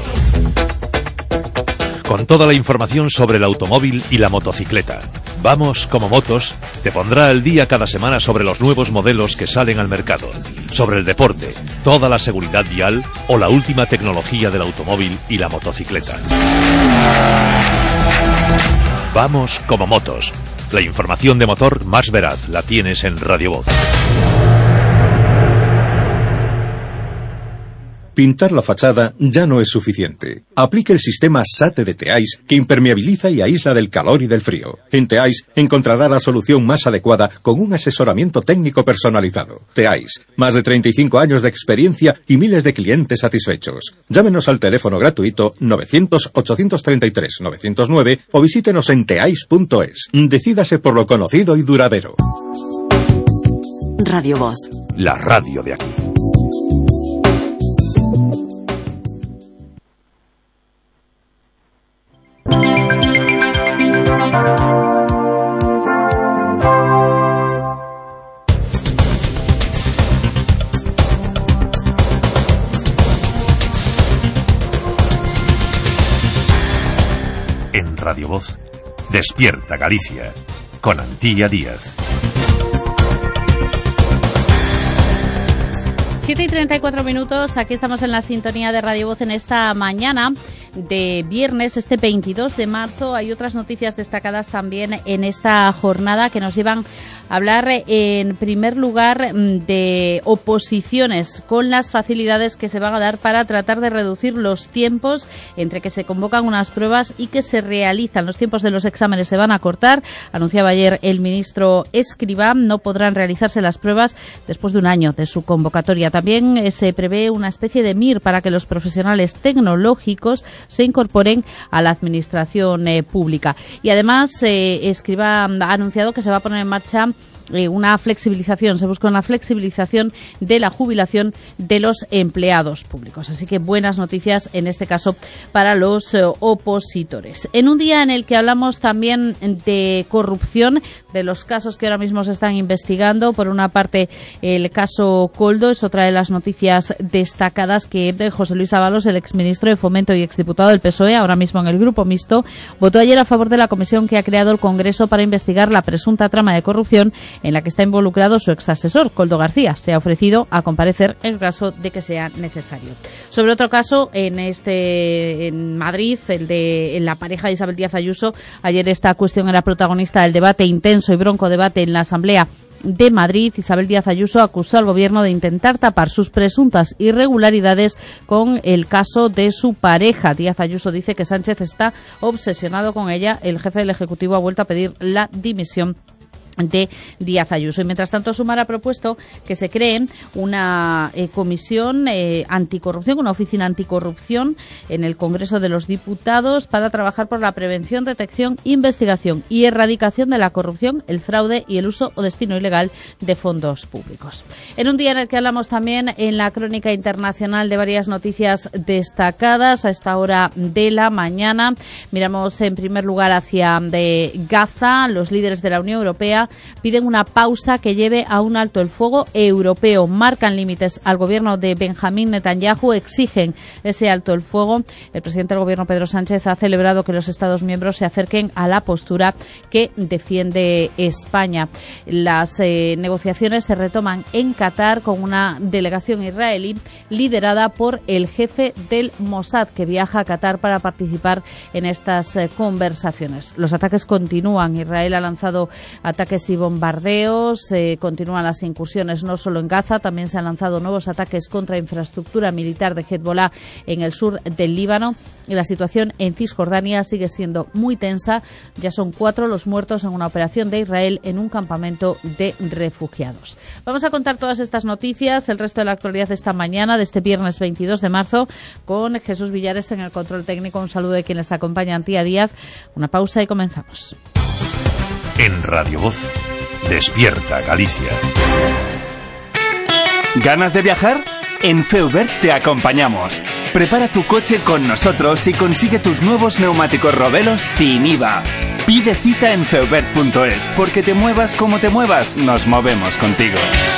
Con toda la información sobre el automóvil y la motocicleta. Vamos como Motos te pondrá al día cada semana sobre los nuevos modelos que salen al mercado, sobre el deporte, toda la seguridad vial o la última tecnología del automóvil y la motocicleta. Vamos como Motos. La información de motor más veraz la tienes en Radio Voz. Pintar la fachada ya no es suficiente. Aplique el sistema SATE de Teais que impermeabiliza y aísla del calor y del frío. En Teais encontrará la solución más adecuada con un asesoramiento técnico personalizado. Teais, más de 35 años de experiencia y miles de clientes satisfechos. Llámenos al teléfono gratuito 900-833-909 o visítenos en teais.es. Decídase por lo conocido y duradero. Radio Voz. La radio de aquí. En Radio Voz, Despierta Galicia, con Antía Díaz. 7:34. Aquí estamos en la sintonía de Radio Voz en esta mañana de viernes, este 22 de marzo. Hay otras noticias destacadas también en esta jornada que nos llevan hablar en primer lugar de oposiciones con las facilidades que se van a dar para tratar de reducir los tiempos entre que se convocan unas pruebas y que se realizan. Los tiempos de los exámenes se van a cortar. Anunciaba ayer el ministro Escrivá, no podrán realizarse las pruebas después de un año de su convocatoria. También se prevé una especie de MIR para que los profesionales tecnológicos se incorporen a la administración pública. Y además, Escrivá ha anunciado que se va a poner en marcha una flexibilización, se busca una flexibilización de la jubilación de los empleados públicos. Así que buenas noticias en este caso para los opositores. En un día en el que hablamos también de corrupción, de los casos que ahora mismo se están investigando, por una parte el caso Koldo es otra de las noticias destacadas, que José Luis Ábalos, el exministro de Fomento y exdiputado del PSOE, ahora mismo en el Grupo Mixto, votó ayer a favor de la comisión que ha creado el Congreso para investigar la presunta trama de corrupción en la que está involucrado su exasesor, Koldo García. Se ha ofrecido a comparecer en caso de que sea necesario. Sobre otro caso, en Madrid, en la pareja de Isabel Díaz Ayuso, ayer esta cuestión era protagonista del debate, intenso y bronco debate en la Asamblea de Madrid. Isabel Díaz Ayuso acusó al gobierno de intentar tapar sus presuntas irregularidades con el caso de su pareja. Díaz Ayuso dice que Sánchez está obsesionado con ella. El jefe del Ejecutivo ha vuelto a pedir la dimisión de Díaz Ayuso. Y mientras tanto, Sumar ha propuesto que se cree una comisión anticorrupción, una oficina anticorrupción en el Congreso de los Diputados para trabajar por la prevención, detección, investigación y erradicación de la corrupción, el fraude y el uso o destino ilegal de fondos públicos. En un día en el que hablamos también en la crónica internacional de varias noticias destacadas a esta hora de la mañana, miramos en primer lugar hacia Gaza. Los líderes de la Unión Europea piden una pausa que lleve a un alto el fuego europeo. Marcan límites al gobierno de Benjamín Netanyahu, exigen ese alto el fuego. El presidente del gobierno, Pedro Sánchez, ha celebrado que los Estados miembros se acerquen a la postura que defiende España. Las negociaciones se retoman en Qatar con una delegación israelí liderada por el jefe del Mossad, que viaja a Qatar para participar en estas conversaciones. Los ataques continúan. Israel ha lanzado ataques y bombardeos, continúan las incursiones no solo en Gaza, también se han lanzado nuevos ataques contra infraestructura militar de Hezbollah en el sur del Líbano, y la situación en Cisjordania sigue siendo muy tensa. Ya son 4 los muertos en una operación de Israel en un campamento de refugiados. Vamos a contar todas estas noticias, el resto de la actualidad esta mañana, de este viernes 22 de marzo, con Jesús Villares en el control técnico. Un saludo de quienes acompañan, Tía Díaz. Una pausa y comenzamos. En Radio Voz, Despierta Galicia. ¿Ganas de viajar? En Feubert te acompañamos. Prepara tu coche con nosotros y consigue tus nuevos neumáticos Rovelos sin IVA. Pide cita en feubert.es, porque te muevas como te muevas, nos movemos contigo.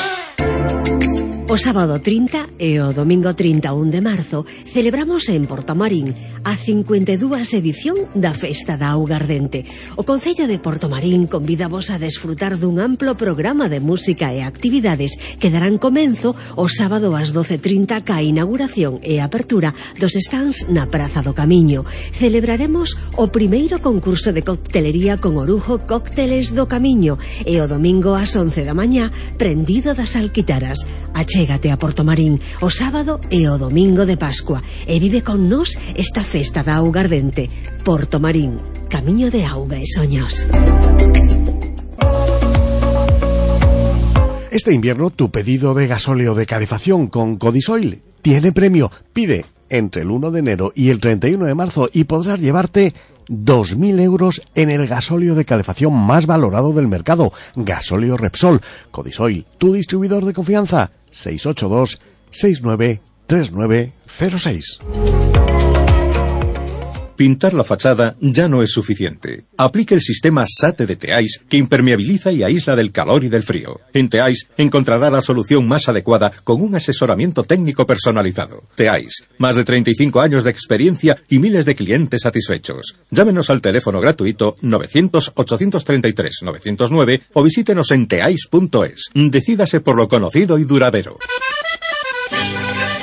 O sábado 30 e o domingo 31 de marzo celebramos en Portomarín a 52ª edición da Festa da Auga Ardente. O Concello de Portomarín convídavos a desfrutar dun amplo programa de música e actividades que darán comenzo o sábado ás 12:30 ca inauguración e apertura dos stands na Praza do Camiño. Celebraremos o primeiro concurso de coctelería con Orujo Cócteles do Camiño e o domingo ás 11 da mañá Prendido das Alquitaras. Achégate a Portomarín o sábado e o domingo de Pascua e vive con nós esta Festa da Auga Ardente. Portomarín, camiño de auga e soños. Este invierno tu pedido de gasóleo de calefacción con Codisoil tiene premio. Pide entre el 1 de enero y el 31 de marzo y podrás llevarte 2.000 euros en el gasóleo de calefacción más valorado del mercado, Gasóleo Repsol. Codisoil, tu distribuidor de confianza. 682 69 3906. Pintar la fachada ya no es suficiente. Aplique el sistema SATE de Teais, que impermeabiliza y aísla del calor y del frío. En Teais encontrará la solución más adecuada con un asesoramiento técnico personalizado. Teais, más de 35 años de experiencia y miles de clientes satisfechos. Llámenos al teléfono gratuito 900-833-909 o visítenos en teais.es. Decídase por lo conocido y duradero.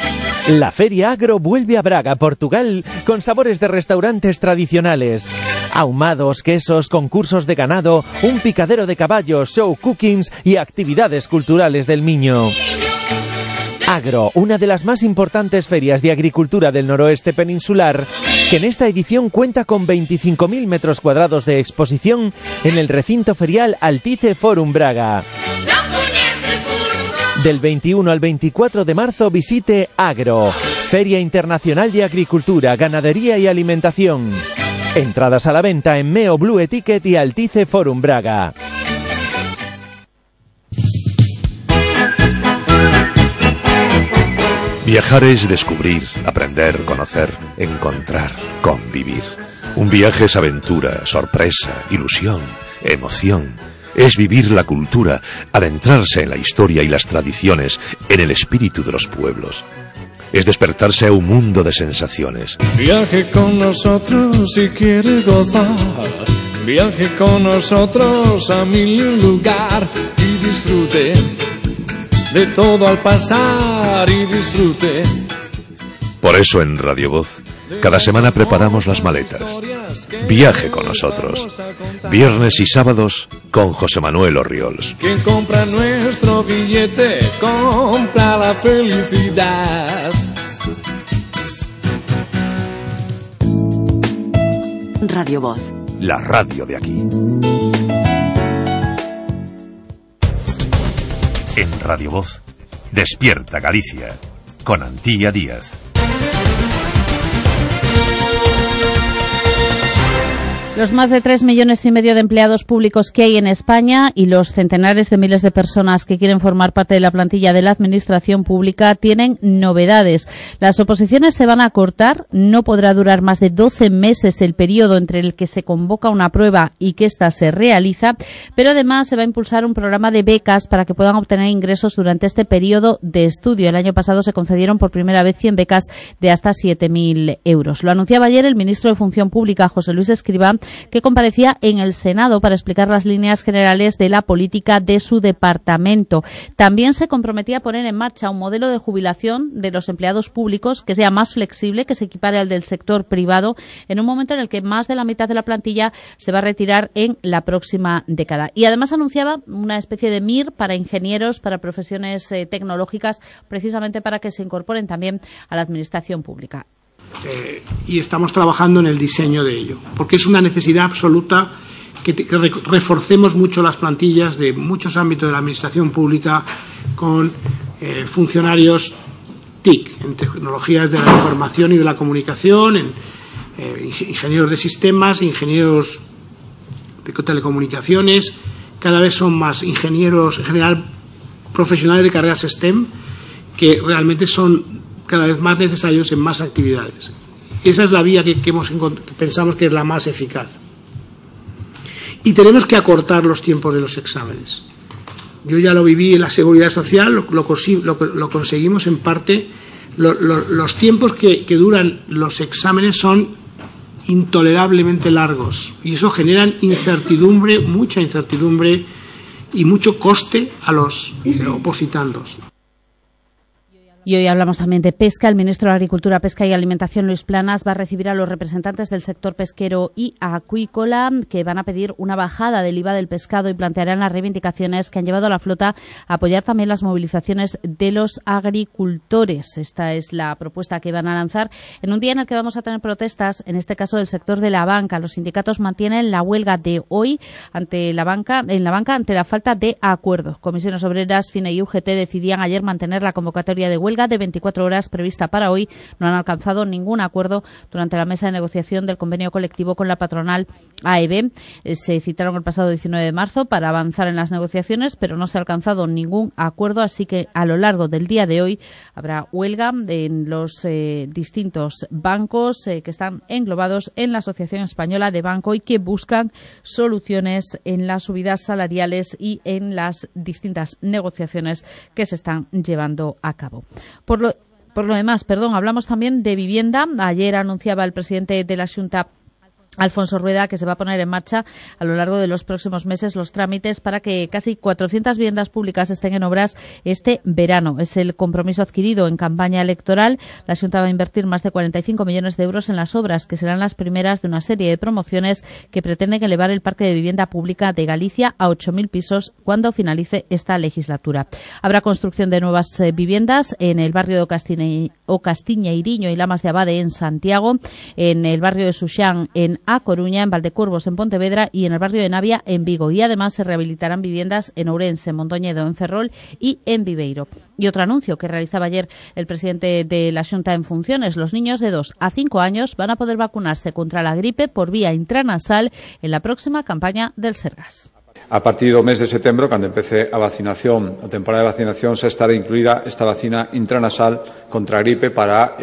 La Feria Agro vuelve a Braga, Portugal, con sabores de restaurantes tradicionales. Ahumados, quesos, concursos de ganado, un picadero de caballos, show cookings y actividades culturales del Miño. Agro, una de las más importantes ferias de agricultura del noroeste peninsular, que en esta edición cuenta con 25.000 metros cuadrados de exposición en el recinto ferial Altice Forum Braga. Del 21 al 24 de marzo visite Agro, Feria Internacional de Agricultura, Ganadería y Alimentación. Entradas a la venta en Meo Blue Ticket y Altice Forum Braga. Viajar es descubrir, aprender, conocer, encontrar, convivir. Un viaje es aventura, sorpresa, ilusión, emoción. Es vivir la cultura, adentrarse en la historia y las tradiciones, en el espíritu de los pueblos. Es despertarse a un mundo de sensaciones. Viaje con nosotros si quiere gozar. Viaje con nosotros a mil lugar y disfrute de todo al pasar y disfrute. Por eso en Radio Voz, cada semana preparamos las maletas. Viaje con nosotros. Viernes y sábados con José Manuel Orriols. Quien compra nuestro billete compra la felicidad. Radio Voz. La radio de aquí. En Radio Voz, Despierta Galicia, con Antía Díaz. Los más de 3,5 millones de empleados públicos que hay en España y los centenares de miles de personas que quieren formar parte de la plantilla de la administración pública tienen novedades. Las oposiciones se van a acortar, no podrá durar más de 12 meses el periodo entre el que se convoca una prueba y que ésta se realiza, pero además se va a impulsar un programa de becas para que puedan obtener ingresos durante este periodo de estudio. El año pasado se concedieron por primera vez 100 becas de hasta 7.000 euros. Lo anunciaba ayer el ministro de Función Pública, José Luis Escrivá, que comparecía en el Senado para explicar las líneas generales de la política de su departamento. También se comprometía a poner en marcha un modelo de jubilación de los empleados públicos que sea más flexible, que se equipare al del sector privado, en un momento en el que más de la mitad de la plantilla se va a retirar en la próxima década. Y además anunciaba una especie de MIR para ingenieros, para profesiones tecnológicas, precisamente para que se incorporen también a la administración pública. Y estamos trabajando en el diseño de ello, porque es una necesidad absoluta que reforcemos mucho las plantillas de muchos ámbitos de la administración pública con funcionarios TIC, en tecnologías de la información y de la comunicación, en ingenieros de sistemas, ingenieros de telecomunicaciones. Cada vez son más ingenieros, en general profesionales de carreras STEM, que realmente son cada vez más necesarios en más actividades. Esa es la vía que pensamos que es la más eficaz. Y tenemos que acortar los tiempos de los exámenes. Yo ya lo viví en la Seguridad Social, lo conseguimos en parte. Los tiempos que duran los exámenes son intolerablemente largos y eso genera incertidumbre, mucha incertidumbre y mucho coste a los opositandos. Y hoy hablamos también de pesca. El ministro de Agricultura, Pesca y Alimentación, Luis Planas, va a recibir a los representantes del sector pesquero y acuícola que van a pedir una bajada del IVA del pescado y plantearán las reivindicaciones que han llevado a la flota a apoyar también las movilizaciones de los agricultores. Esta es la propuesta que van a lanzar en un día en el que vamos a tener protestas, en este caso del sector de la banca. Los sindicatos mantienen la huelga de hoy ante la banca ante la falta de acuerdos. Comisiones Obreras, FINE y UGT decidían ayer mantener la convocatoria de huelga de 24 horas prevista para hoy. No han alcanzado ningún acuerdo durante la mesa de negociación del convenio colectivo con la patronal AEB. Se citaron el pasado 19 de marzo para avanzar en las negociaciones, pero no se ha alcanzado ningún acuerdo, así que a lo largo del día de hoy habrá huelga en los distintos bancos que están englobados en la Asociación Española de Banco y que buscan soluciones en las subidas salariales y en las distintas negociaciones que se están llevando a cabo. Por lo demás, hablamos también de vivienda. Ayer anunciaba el presidente de la Xunta Alfonso Rueda, que se va a poner en marcha a lo largo de los próximos meses los trámites para que casi 400 viviendas públicas estén en obras este verano. Es el compromiso adquirido en campaña electoral. La Xunta va a invertir más de 45 millones de euros en las obras, que serán las primeras de una serie de promociones que pretenden elevar el parque de vivienda pública de Galicia a 8.000 pisos cuando finalice esta legislatura. Habrá construcción de nuevas viviendas en el barrio de Castiñeiriño y Lamas de Abade en Santiago, en el barrio de Suxán en A Coruña, en Valdecurvos en Pontevedra y en el barrio de Navia en Vigo. Y además se rehabilitarán viviendas en Ourense, en Mondoñedo, en Ferrol y en Viveiro. Y otro anuncio que realizaba ayer el presidente de la Xunta en funciones: los niños de 2 a 5 años van a poder vacunarse contra la gripe por vía intranasal en la próxima campaña del Sergas. A partir do mes de setembro, cando empece a vacinación, a temporada de vacinación, xa estará incluída esta vacina intranasal contra a gripe para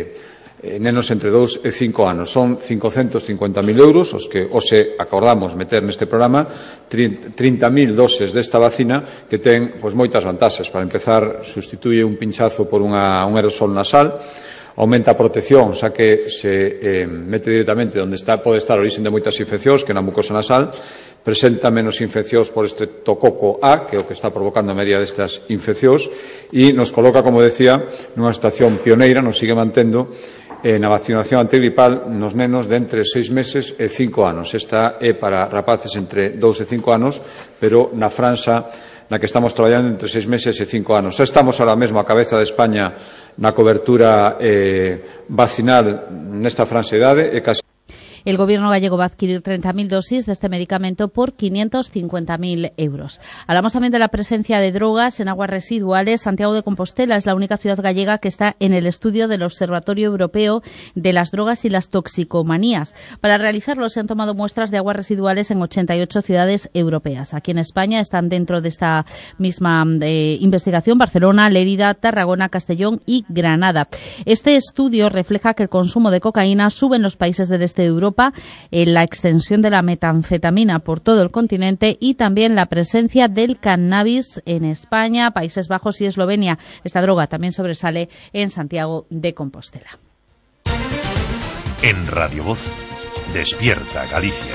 nenos entre 2 e 5 anos. Son 550.000 euros os que hoxe acordamos meter neste programa, 30.000 doses desta vacina que ten moitas vantaxes. Para empezar, sustituye un pinchazo por un aerosol nasal, aumenta a protección, xa que se mete directamente onde pode estar o origen de moitas infeccións, que na mucosa nasal, presenta menos infeccións por estreptococo A, que é o que está provocando a maioría destas infeccións, e nos coloca, como decía, nunha situación pioneira, nos sigue mantendo na vacinación antigripal nos nenos de entre 6 meses e 5 anos. Esta é para rapaces entre 2 e 5 anos, pero na franxa na que estamos traballando entre 6 meses e 5 anos. Xa estamos ahora mesmo a cabeza de España na cobertura vacinal nesta franxa de idade e casi. El Gobierno gallego va a adquirir 30.000 dosis de este medicamento por 550.000 euros. Hablamos también de la presencia de drogas en aguas residuales. Santiago de Compostela es la única ciudad gallega que está en el estudio del Observatorio Europeo de las Drogas y las Toxicomanías. Para realizarlo se han tomado muestras de aguas residuales en 88 ciudades europeas. Aquí en España están dentro de esta misma investigación Barcelona, Lérida, Tarragona, Castellón y Granada. Este estudio refleja que el consumo de cocaína sube en los países del este de Europa, en la extensión de la metanfetamina por todo el continente y también la presencia del cannabis en España, Países Bajos y Eslovenia. Esta droga también sobresale en Santiago de Compostela. En Radio Voz, Despierta Galicia.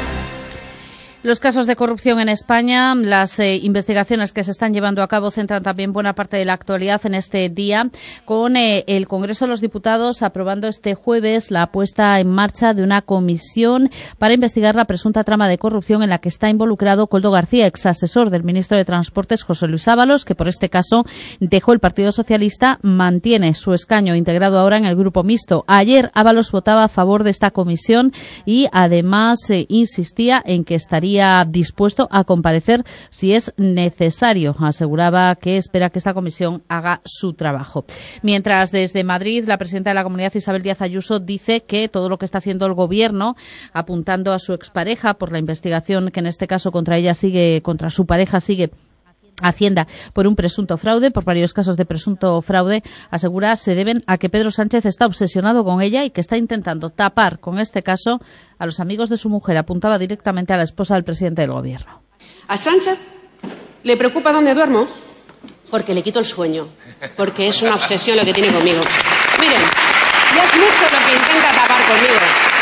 Los casos de corrupción en España, las investigaciones que se están llevando a cabo centran también buena parte de la actualidad en este día, con el Congreso de los Diputados aprobando este jueves la puesta en marcha de una comisión para investigar la presunta trama de corrupción en la que está involucrado Koldo García, ex asesor del ministro de Transportes José Luis Ábalos, que por este caso dejó el Partido Socialista, mantiene su escaño integrado ahora en el Grupo Mixto. Ayer Ábalos votaba a favor de esta comisión y además insistía en que estaría dispuesto a comparecer si es necesario. Aseguraba que espera que esta comisión haga su trabajo. Mientras desde Madrid la presidenta de la Comunidad, Isabel Díaz Ayuso, dice que todo lo que está haciendo el Gobierno, apuntando a su expareja por la investigación que en este caso contra ella sigue, contra su pareja sigue Hacienda por un presunto fraude, por varios casos de presunto fraude, asegura se deben a que Pedro Sánchez está obsesionado con ella y que está intentando tapar con este caso a los amigos de su mujer. Apuntaba directamente a la esposa del presidente del Gobierno. A Sánchez le preocupa dónde duermo porque le quito el sueño, porque es una obsesión lo que tiene conmigo. Miren, ya es mucho lo que intenta tapar conmigo.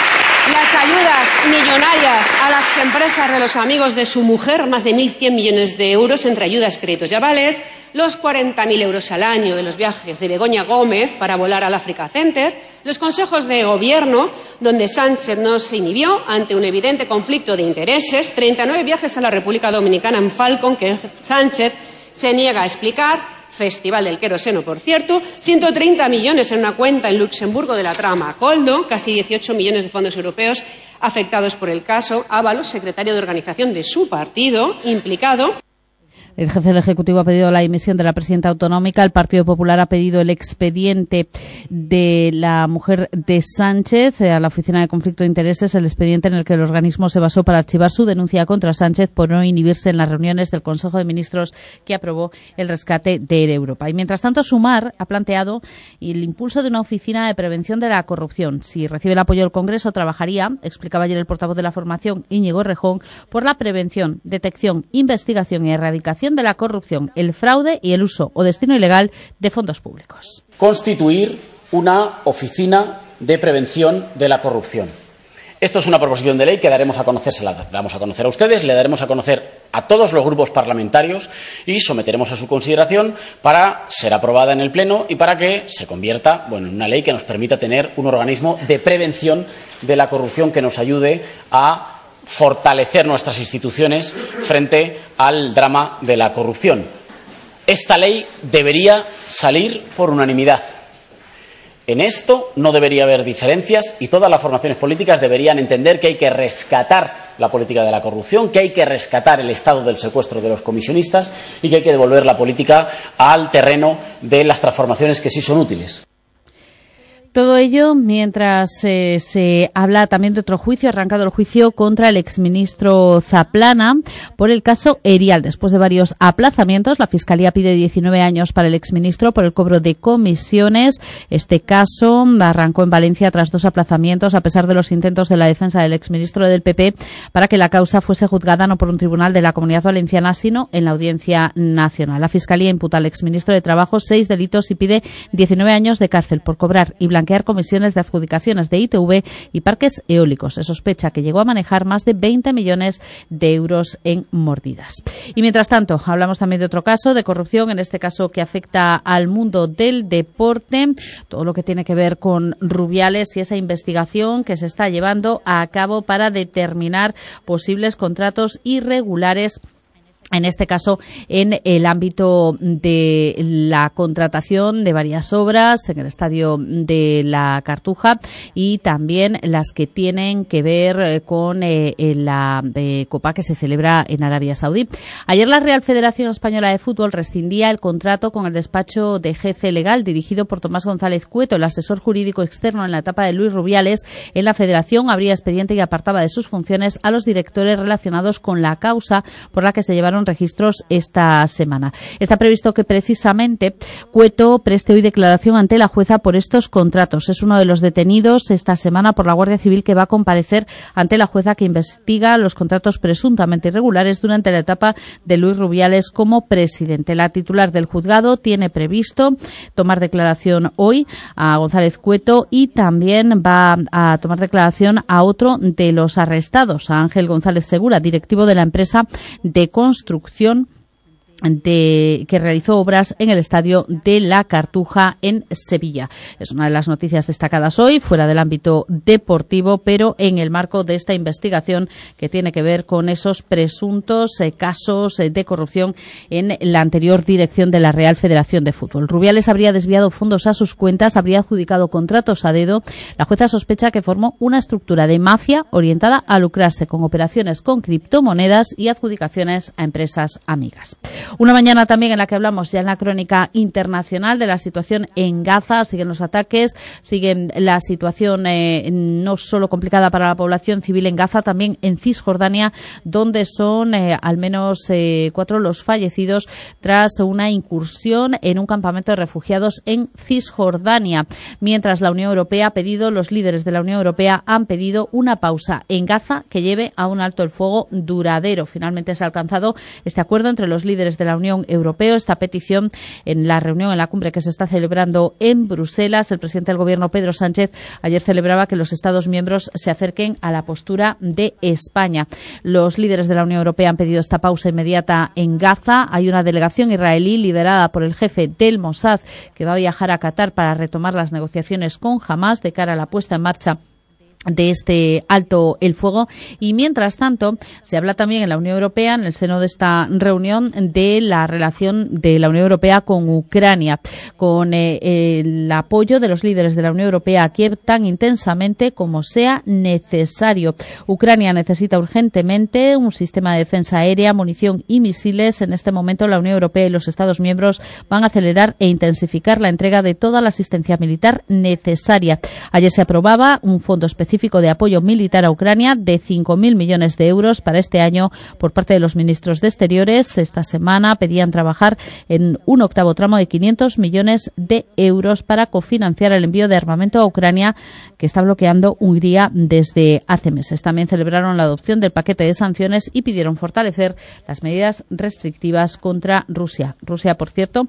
Las ayudas millonarias a las empresas de los amigos de su mujer, más de 1.100 millones de euros entre ayudas, créditos y avales, los 40.000 euros al año de los viajes de Begoña Gómez para volar al Africa Center, los consejos de gobierno donde Sánchez no se inhibió ante un evidente conflicto de intereses, 39 viajes a la República Dominicana en Falcon que Sánchez se niega a explicar, Festival del Queroseno, por cierto, 130 millones en una cuenta en Luxemburgo de la trama Koldo, casi 18 millones de fondos europeos afectados por el caso, Ábalos, secretario de organización de su partido, implicado. El jefe del Ejecutivo ha pedido la dimisión de la presidenta autonómica. El Partido Popular ha pedido el expediente de la mujer de Sánchez a la Oficina de Conflicto de Intereses, el expediente en el que el organismo se basó para archivar su denuncia contra Sánchez por no inhibirse en las reuniones del Consejo de Ministros que aprobó el rescate de Air Europa. Y mientras tanto, Sumar ha planteado el impulso de una oficina de prevención de la corrupción. Si recibe el apoyo del Congreso, trabajaría, explicaba ayer el portavoz de la formación, Íñigo Errejón, por la prevención, detección, investigación y erradicación de la corrupción, el fraude y el uso o destino ilegal de fondos públicos. Constituir una oficina de prevención de la corrupción. Esto es una proposición de ley que daremos a conocer, se la damos a conocer a ustedes, le daremos a conocer a todos los grupos parlamentarios y someteremos a su consideración para ser aprobada en el Pleno y para que se convierta en una ley que nos permita tener un organismo de prevención de la corrupción que nos ayude a fortalecer nuestras instituciones frente al drama de la corrupción. Esta ley debería salir por unanimidad. En esto no debería haber diferencias y todas las formaciones políticas deberían entender que hay que rescatar la política de la corrupción, que hay que rescatar el estado del secuestro de los comisionistas y que hay que devolver la política al terreno de las transformaciones que sí son útiles. Todo ello mientras se habla también de otro juicio, arrancado el juicio contra el exministro Zaplana por el caso Erial. Después de varios aplazamientos, la Fiscalía pide 19 años para el exministro por el cobro de comisiones. Este caso arrancó en Valencia tras 2 aplazamientos, a pesar de los intentos de la defensa del exministro del PP para que la causa fuese juzgada no por un tribunal de la Comunidad Valenciana, sino en la Audiencia Nacional. La Fiscalía imputa al exministro de Trabajo 6 delitos y pide 19 años de cárcel por cobrar y blanquear comisiones de adjudicaciones de ITV y parques eólicos. Se sospecha que llegó a manejar más de 20 millones de euros en mordidas. Y mientras tanto, hablamos también de otro caso de corrupción, en este caso que afecta al mundo del deporte, todo lo que tiene que ver con Rubiales y esa investigación que se está llevando a cabo para determinar posibles contratos irregulares, en este caso en el ámbito de la contratación de varias obras en el estadio de la Cartuja y también las que tienen que ver con la Copa que se celebra en Arabia Saudí. Ayer la Real Federación Española de Fútbol rescindía el contrato con el despacho de GC Legal dirigido por Tomás González Cueto, el asesor jurídico externo en la etapa de Luis Rubiales. En la Federación abría expediente y apartaba de sus funciones a los directores relacionados con la causa por la que se llevaron registros esta semana. Está previsto que precisamente Cueto preste hoy declaración ante la jueza por estos contratos. Es uno de los detenidos esta semana por la Guardia Civil que va a comparecer ante la jueza que investiga los contratos presuntamente irregulares durante la etapa de Luis Rubiales como presidente. La titular del juzgado tiene previsto tomar declaración hoy a González Cueto y también va a tomar declaración a otro de los arrestados, a Ángel González Segura, directivo de la empresa de construcción que realizó obras en el estadio de la Cartuja en Sevilla. Es una de las noticias destacadas hoy, fuera del ámbito deportivo, pero en el marco de esta investigación que tiene que ver con esos presuntos casos de corrupción en la anterior dirección de la Real Federación de Fútbol. Rubiales habría desviado fondos a sus cuentas, habría adjudicado contratos a dedo. La jueza sospecha que formó una estructura de mafia orientada a lucrarse con operaciones con criptomonedas y adjudicaciones a empresas amigas. Una mañana también en la que hablamos ya en la crónica internacional de la situación en Gaza. Siguen los ataques, sigue la situación no solo complicada para la población civil en Gaza, también en Cisjordania, donde son al menos 4 los fallecidos tras una incursión en un campamento de refugiados en Cisjordania. Mientras la Unión Europea ha pedido, los líderes de la Unión Europea han pedido una pausa en Gaza que lleve a un alto el fuego duradero. Finalmente se ha alcanzado este acuerdo entre los líderes de la Unión Europea, esta petición en la reunión, en la cumbre que se está celebrando en Bruselas. El presidente del Gobierno, Pedro Sánchez, ayer celebraba que los Estados miembros se acerquen a la postura de España. Los líderes de la Unión Europea han pedido esta pausa inmediata en Gaza. Hay una delegación israelí liderada por el jefe del Mossad que va a viajar a Qatar para retomar las negociaciones con Hamás de cara a la puesta en marcha de este alto el fuego. Y mientras tanto se habla también en la Unión Europea, en el seno de esta reunión, de la relación de la Unión Europea con Ucrania, con el apoyo de los líderes de la Unión Europea a Kiev tan intensamente como sea necesario. Ucrania necesita urgentemente un sistema de defensa aérea, munición y misiles. En este momento la Unión Europea y los Estados miembros van a acelerar e intensificar la entrega de toda la asistencia militar necesaria. Ayer se aprobaba un fondo específico de apoyo militar a Ucrania de 5.000 millones de euros para este año por parte de los ministros de Exteriores. Esta semana pedían trabajar en un octavo tramo de 500 millones de euros para cofinanciar el envío de armamento a Ucrania que está bloqueando Hungría desde hace meses. También celebraron la adopción del paquete de sanciones y pidieron fortalecer las medidas restrictivas contra Rusia. Rusia, por cierto,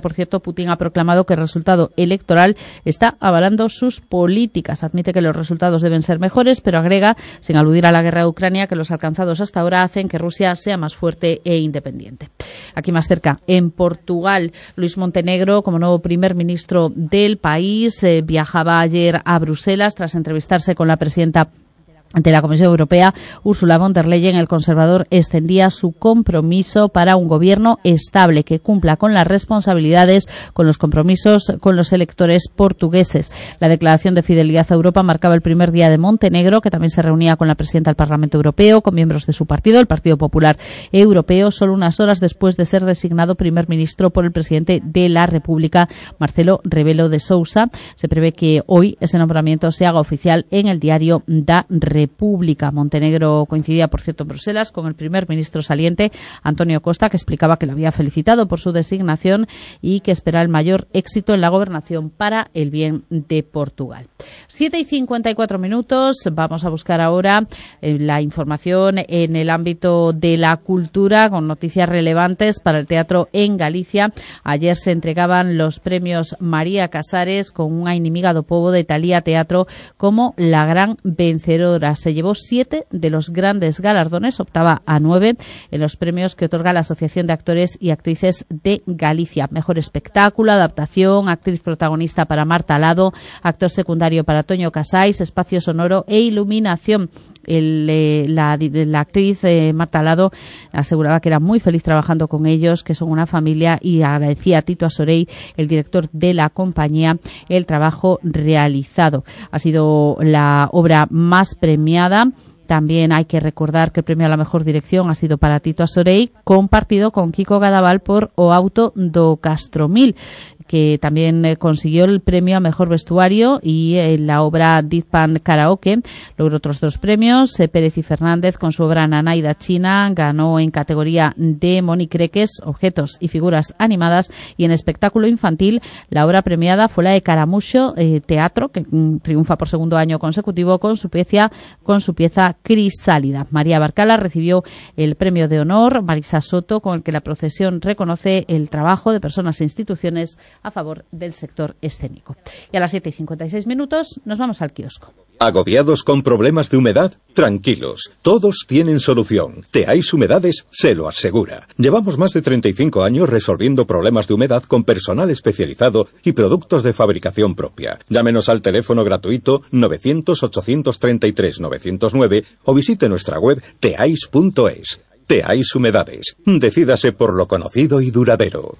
Putin ha proclamado que el resultado electoral está avalando sus políticas. Admite que los resultados resultados deben ser mejores, pero agrega, sin aludir a la guerra de Ucrania, que los alcanzados hasta ahora hacen que Rusia sea más fuerte e independiente. Aquí más cerca, en Portugal, Luis Montenegro, como nuevo primer ministro del país, viajaba ayer a Bruselas tras entrevistarse con la presidenta de la Comisión Europea, Ursula von der Leyen. El conservador extendía su compromiso para un gobierno estable que cumpla con las responsabilidades, con los compromisos con los electores portugueses. La declaración de fidelidad a Europa marcaba el primer día de Montenegro, que también se reunía con la presidenta del Parlamento Europeo, con miembros de su partido, el Partido Popular Europeo, solo unas horas después de ser designado primer ministro por el presidente de la República, Marcelo Rebelo de Sousa. Se prevé que hoy ese nombramiento se haga oficial en el diario da República. Montenegro coincidía, por cierto, en Bruselas con el primer ministro saliente, Antonio Costa, que explicaba que lo había felicitado por su designación y que espera el mayor éxito en la gobernación para el bien de Portugal. 7:54. Vamos a buscar ahora la información en el ámbito de la cultura, con noticias relevantes para el teatro en Galicia. Ayer se entregaban los premios María Casares, con un Ai Inimiga do Pobo de Talía Teatro como la gran vencedora. Se llevó 7 de los grandes galardones, optaba a 9 en los premios que otorga la Asociación de Actores y Actrices de Galicia. Mejor espectáculo, adaptación, actriz protagonista para Marta Lado, actor secundario para Toño Casais, espacio sonoro e iluminación. La actriz Marta Lado aseguraba que era muy feliz trabajando con ellos, que son una familia, y agradecía a Tito Asorey, el director de la compañía, el trabajo realizado. Ha sido la obra más premiada. También hay que recordar que el premio a la mejor dirección ha sido para Tito Asorey, compartido con Kiko Gadaval por O Auto do Castromil, que también consiguió el premio a mejor vestuario, y la obra Deadpan Karaoke logró otros 2 premios. Pérez y Fernández, con su obra Nanaida China, ganó en categoría de monicreques, objetos y figuras animadas, y en espectáculo infantil la obra premiada fue la de Caramucho Teatro, que triunfa por segundo año consecutivo con su pieza Crisálida. María Barcala recibió el premio de honor Marisa Soto, con el que la procesión reconoce el trabajo de personas e instituciones a favor del sector escénico. Y a las 7:56 nos vamos al kiosco. ¿Agobiados con problemas de humedad? Tranquilos, todos tienen solución. Teais Humedades se lo asegura. Llevamos más de 35 años resolviendo problemas de humedad con personal especializado y productos de fabricación propia. Llámenos al teléfono gratuito 900-833-909 o visite nuestra web teais.es. Teais Humedades. Decídase por lo conocido y duradero.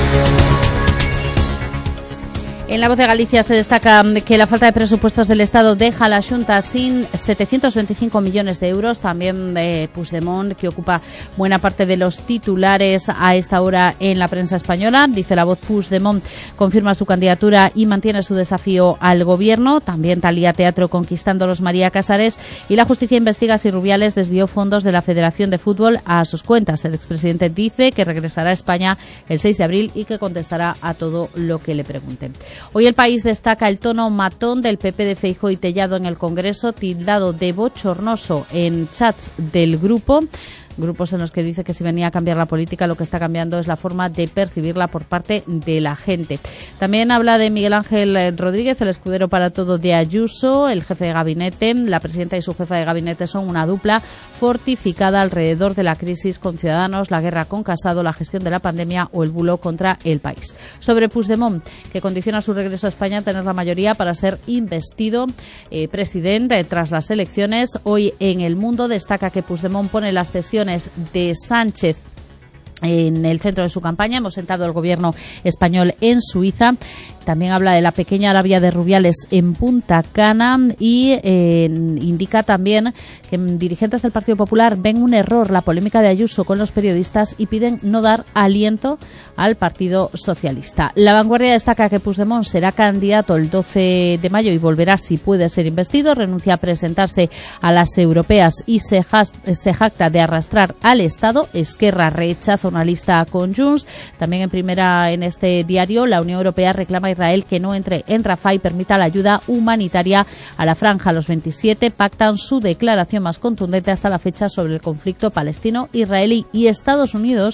En La Voz de Galicia se destaca que la falta de presupuestos del Estado deja a la Xunta sin 725 millones de euros. También Puigdemont, que ocupa buena parte de los titulares a esta hora en la prensa española. Dice La Voz: Puigdemont confirma su candidatura y mantiene su desafío al gobierno. También Talía Teatro conquistando los María Casares, y la justicia investiga si Rubiales desvió fondos de la Federación de Fútbol a sus cuentas. El expresidente dice que regresará a España el 6 de abril y que contestará a todo lo que le pregunten. Hoy El País destaca el tono matón del PP de Feijóo y Tellado en el Congreso, tildado de bochornoso en chats del grupo. Grupos en los que dice que si venía a cambiar la política, lo que está cambiando es la forma de percibirla por parte de la gente. También habla de Miguel Ángel Rodríguez, el escudero para todo de Ayuso, el jefe de gabinete. La presidenta y su jefa de gabinete son una dupla fortificada alrededor de la crisis con Ciudadanos, la guerra con Casado, la gestión de la pandemia o el bulo contra El País. Sobre Puigdemont, que condiciona su regreso a España a tener la mayoría para ser investido presidente tras las elecciones. Hoy en El Mundo destaca que Puigdemont pone las cesiones de Sánchez en el centro de su campaña. Hemos sentado el gobierno español en Suiza. También habla de la pequeña Arabia de Rubiales en Punta Cana y indica también que dirigentes del Partido Popular ven un error la polémica de Ayuso con los periodistas y piden no dar aliento al Partido Socialista. La Vanguardia destaca que Puigdemont será candidato el 12 de mayo y volverá si puede ser investido. Renuncia a presentarse a las europeas y se jacta de arrastrar al Estado. Esquerra rechaza una lista con Junts. También en primera en este diario, la Unión Europea reclama a Israel que no entre en Rafah y permita la ayuda humanitaria a la franja. Los 27 pactan su declaración más contundente hasta la fecha sobre el conflicto palestino-israelí, y Estados Unidos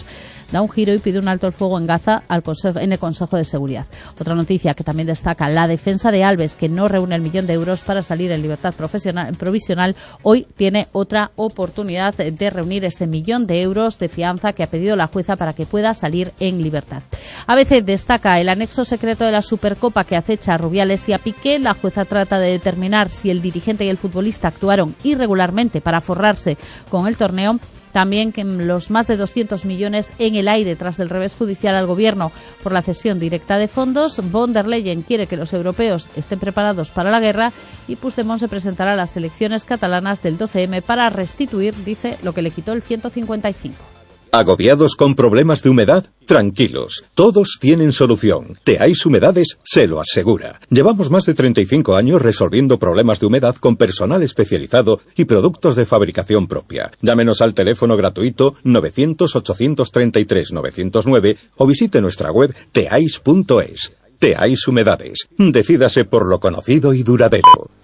da un giro y pide un alto el fuego en Gaza en el Consejo de Seguridad. Otra noticia que también destaca: la defensa de Alves, que no reúne el 1 millón de euros para salir en libertad provisional, hoy tiene otra oportunidad de reunir ese 1 millón de euros de fianza que ha pedido la jueza para que pueda salir en libertad. ABC destaca el anexo secreto de la Supercopa que acecha a Rubiales y a Piqué. La jueza trata de determinar si el dirigente y el futbolista actuaron irregularmente para forrarse con el torneo. También que los más de 200 millones en el aire tras el revés judicial al gobierno por la cesión directa de fondos. Von der Leyen quiere que los europeos estén preparados para la guerra y Puigdemont se presentará a las elecciones catalanas del 12M para restituir, dice, lo que le quitó el 155. ¿Agobiados con problemas de humedad? Tranquilos, todos tienen solución. Teais Humedades se lo asegura. Llevamos más de 35 años resolviendo problemas de humedad con personal especializado y productos de fabricación propia. Llámenos al teléfono gratuito 900-833-909 o visite nuestra web teais.es. Teais Humedades. Decídase por lo conocido y duradero.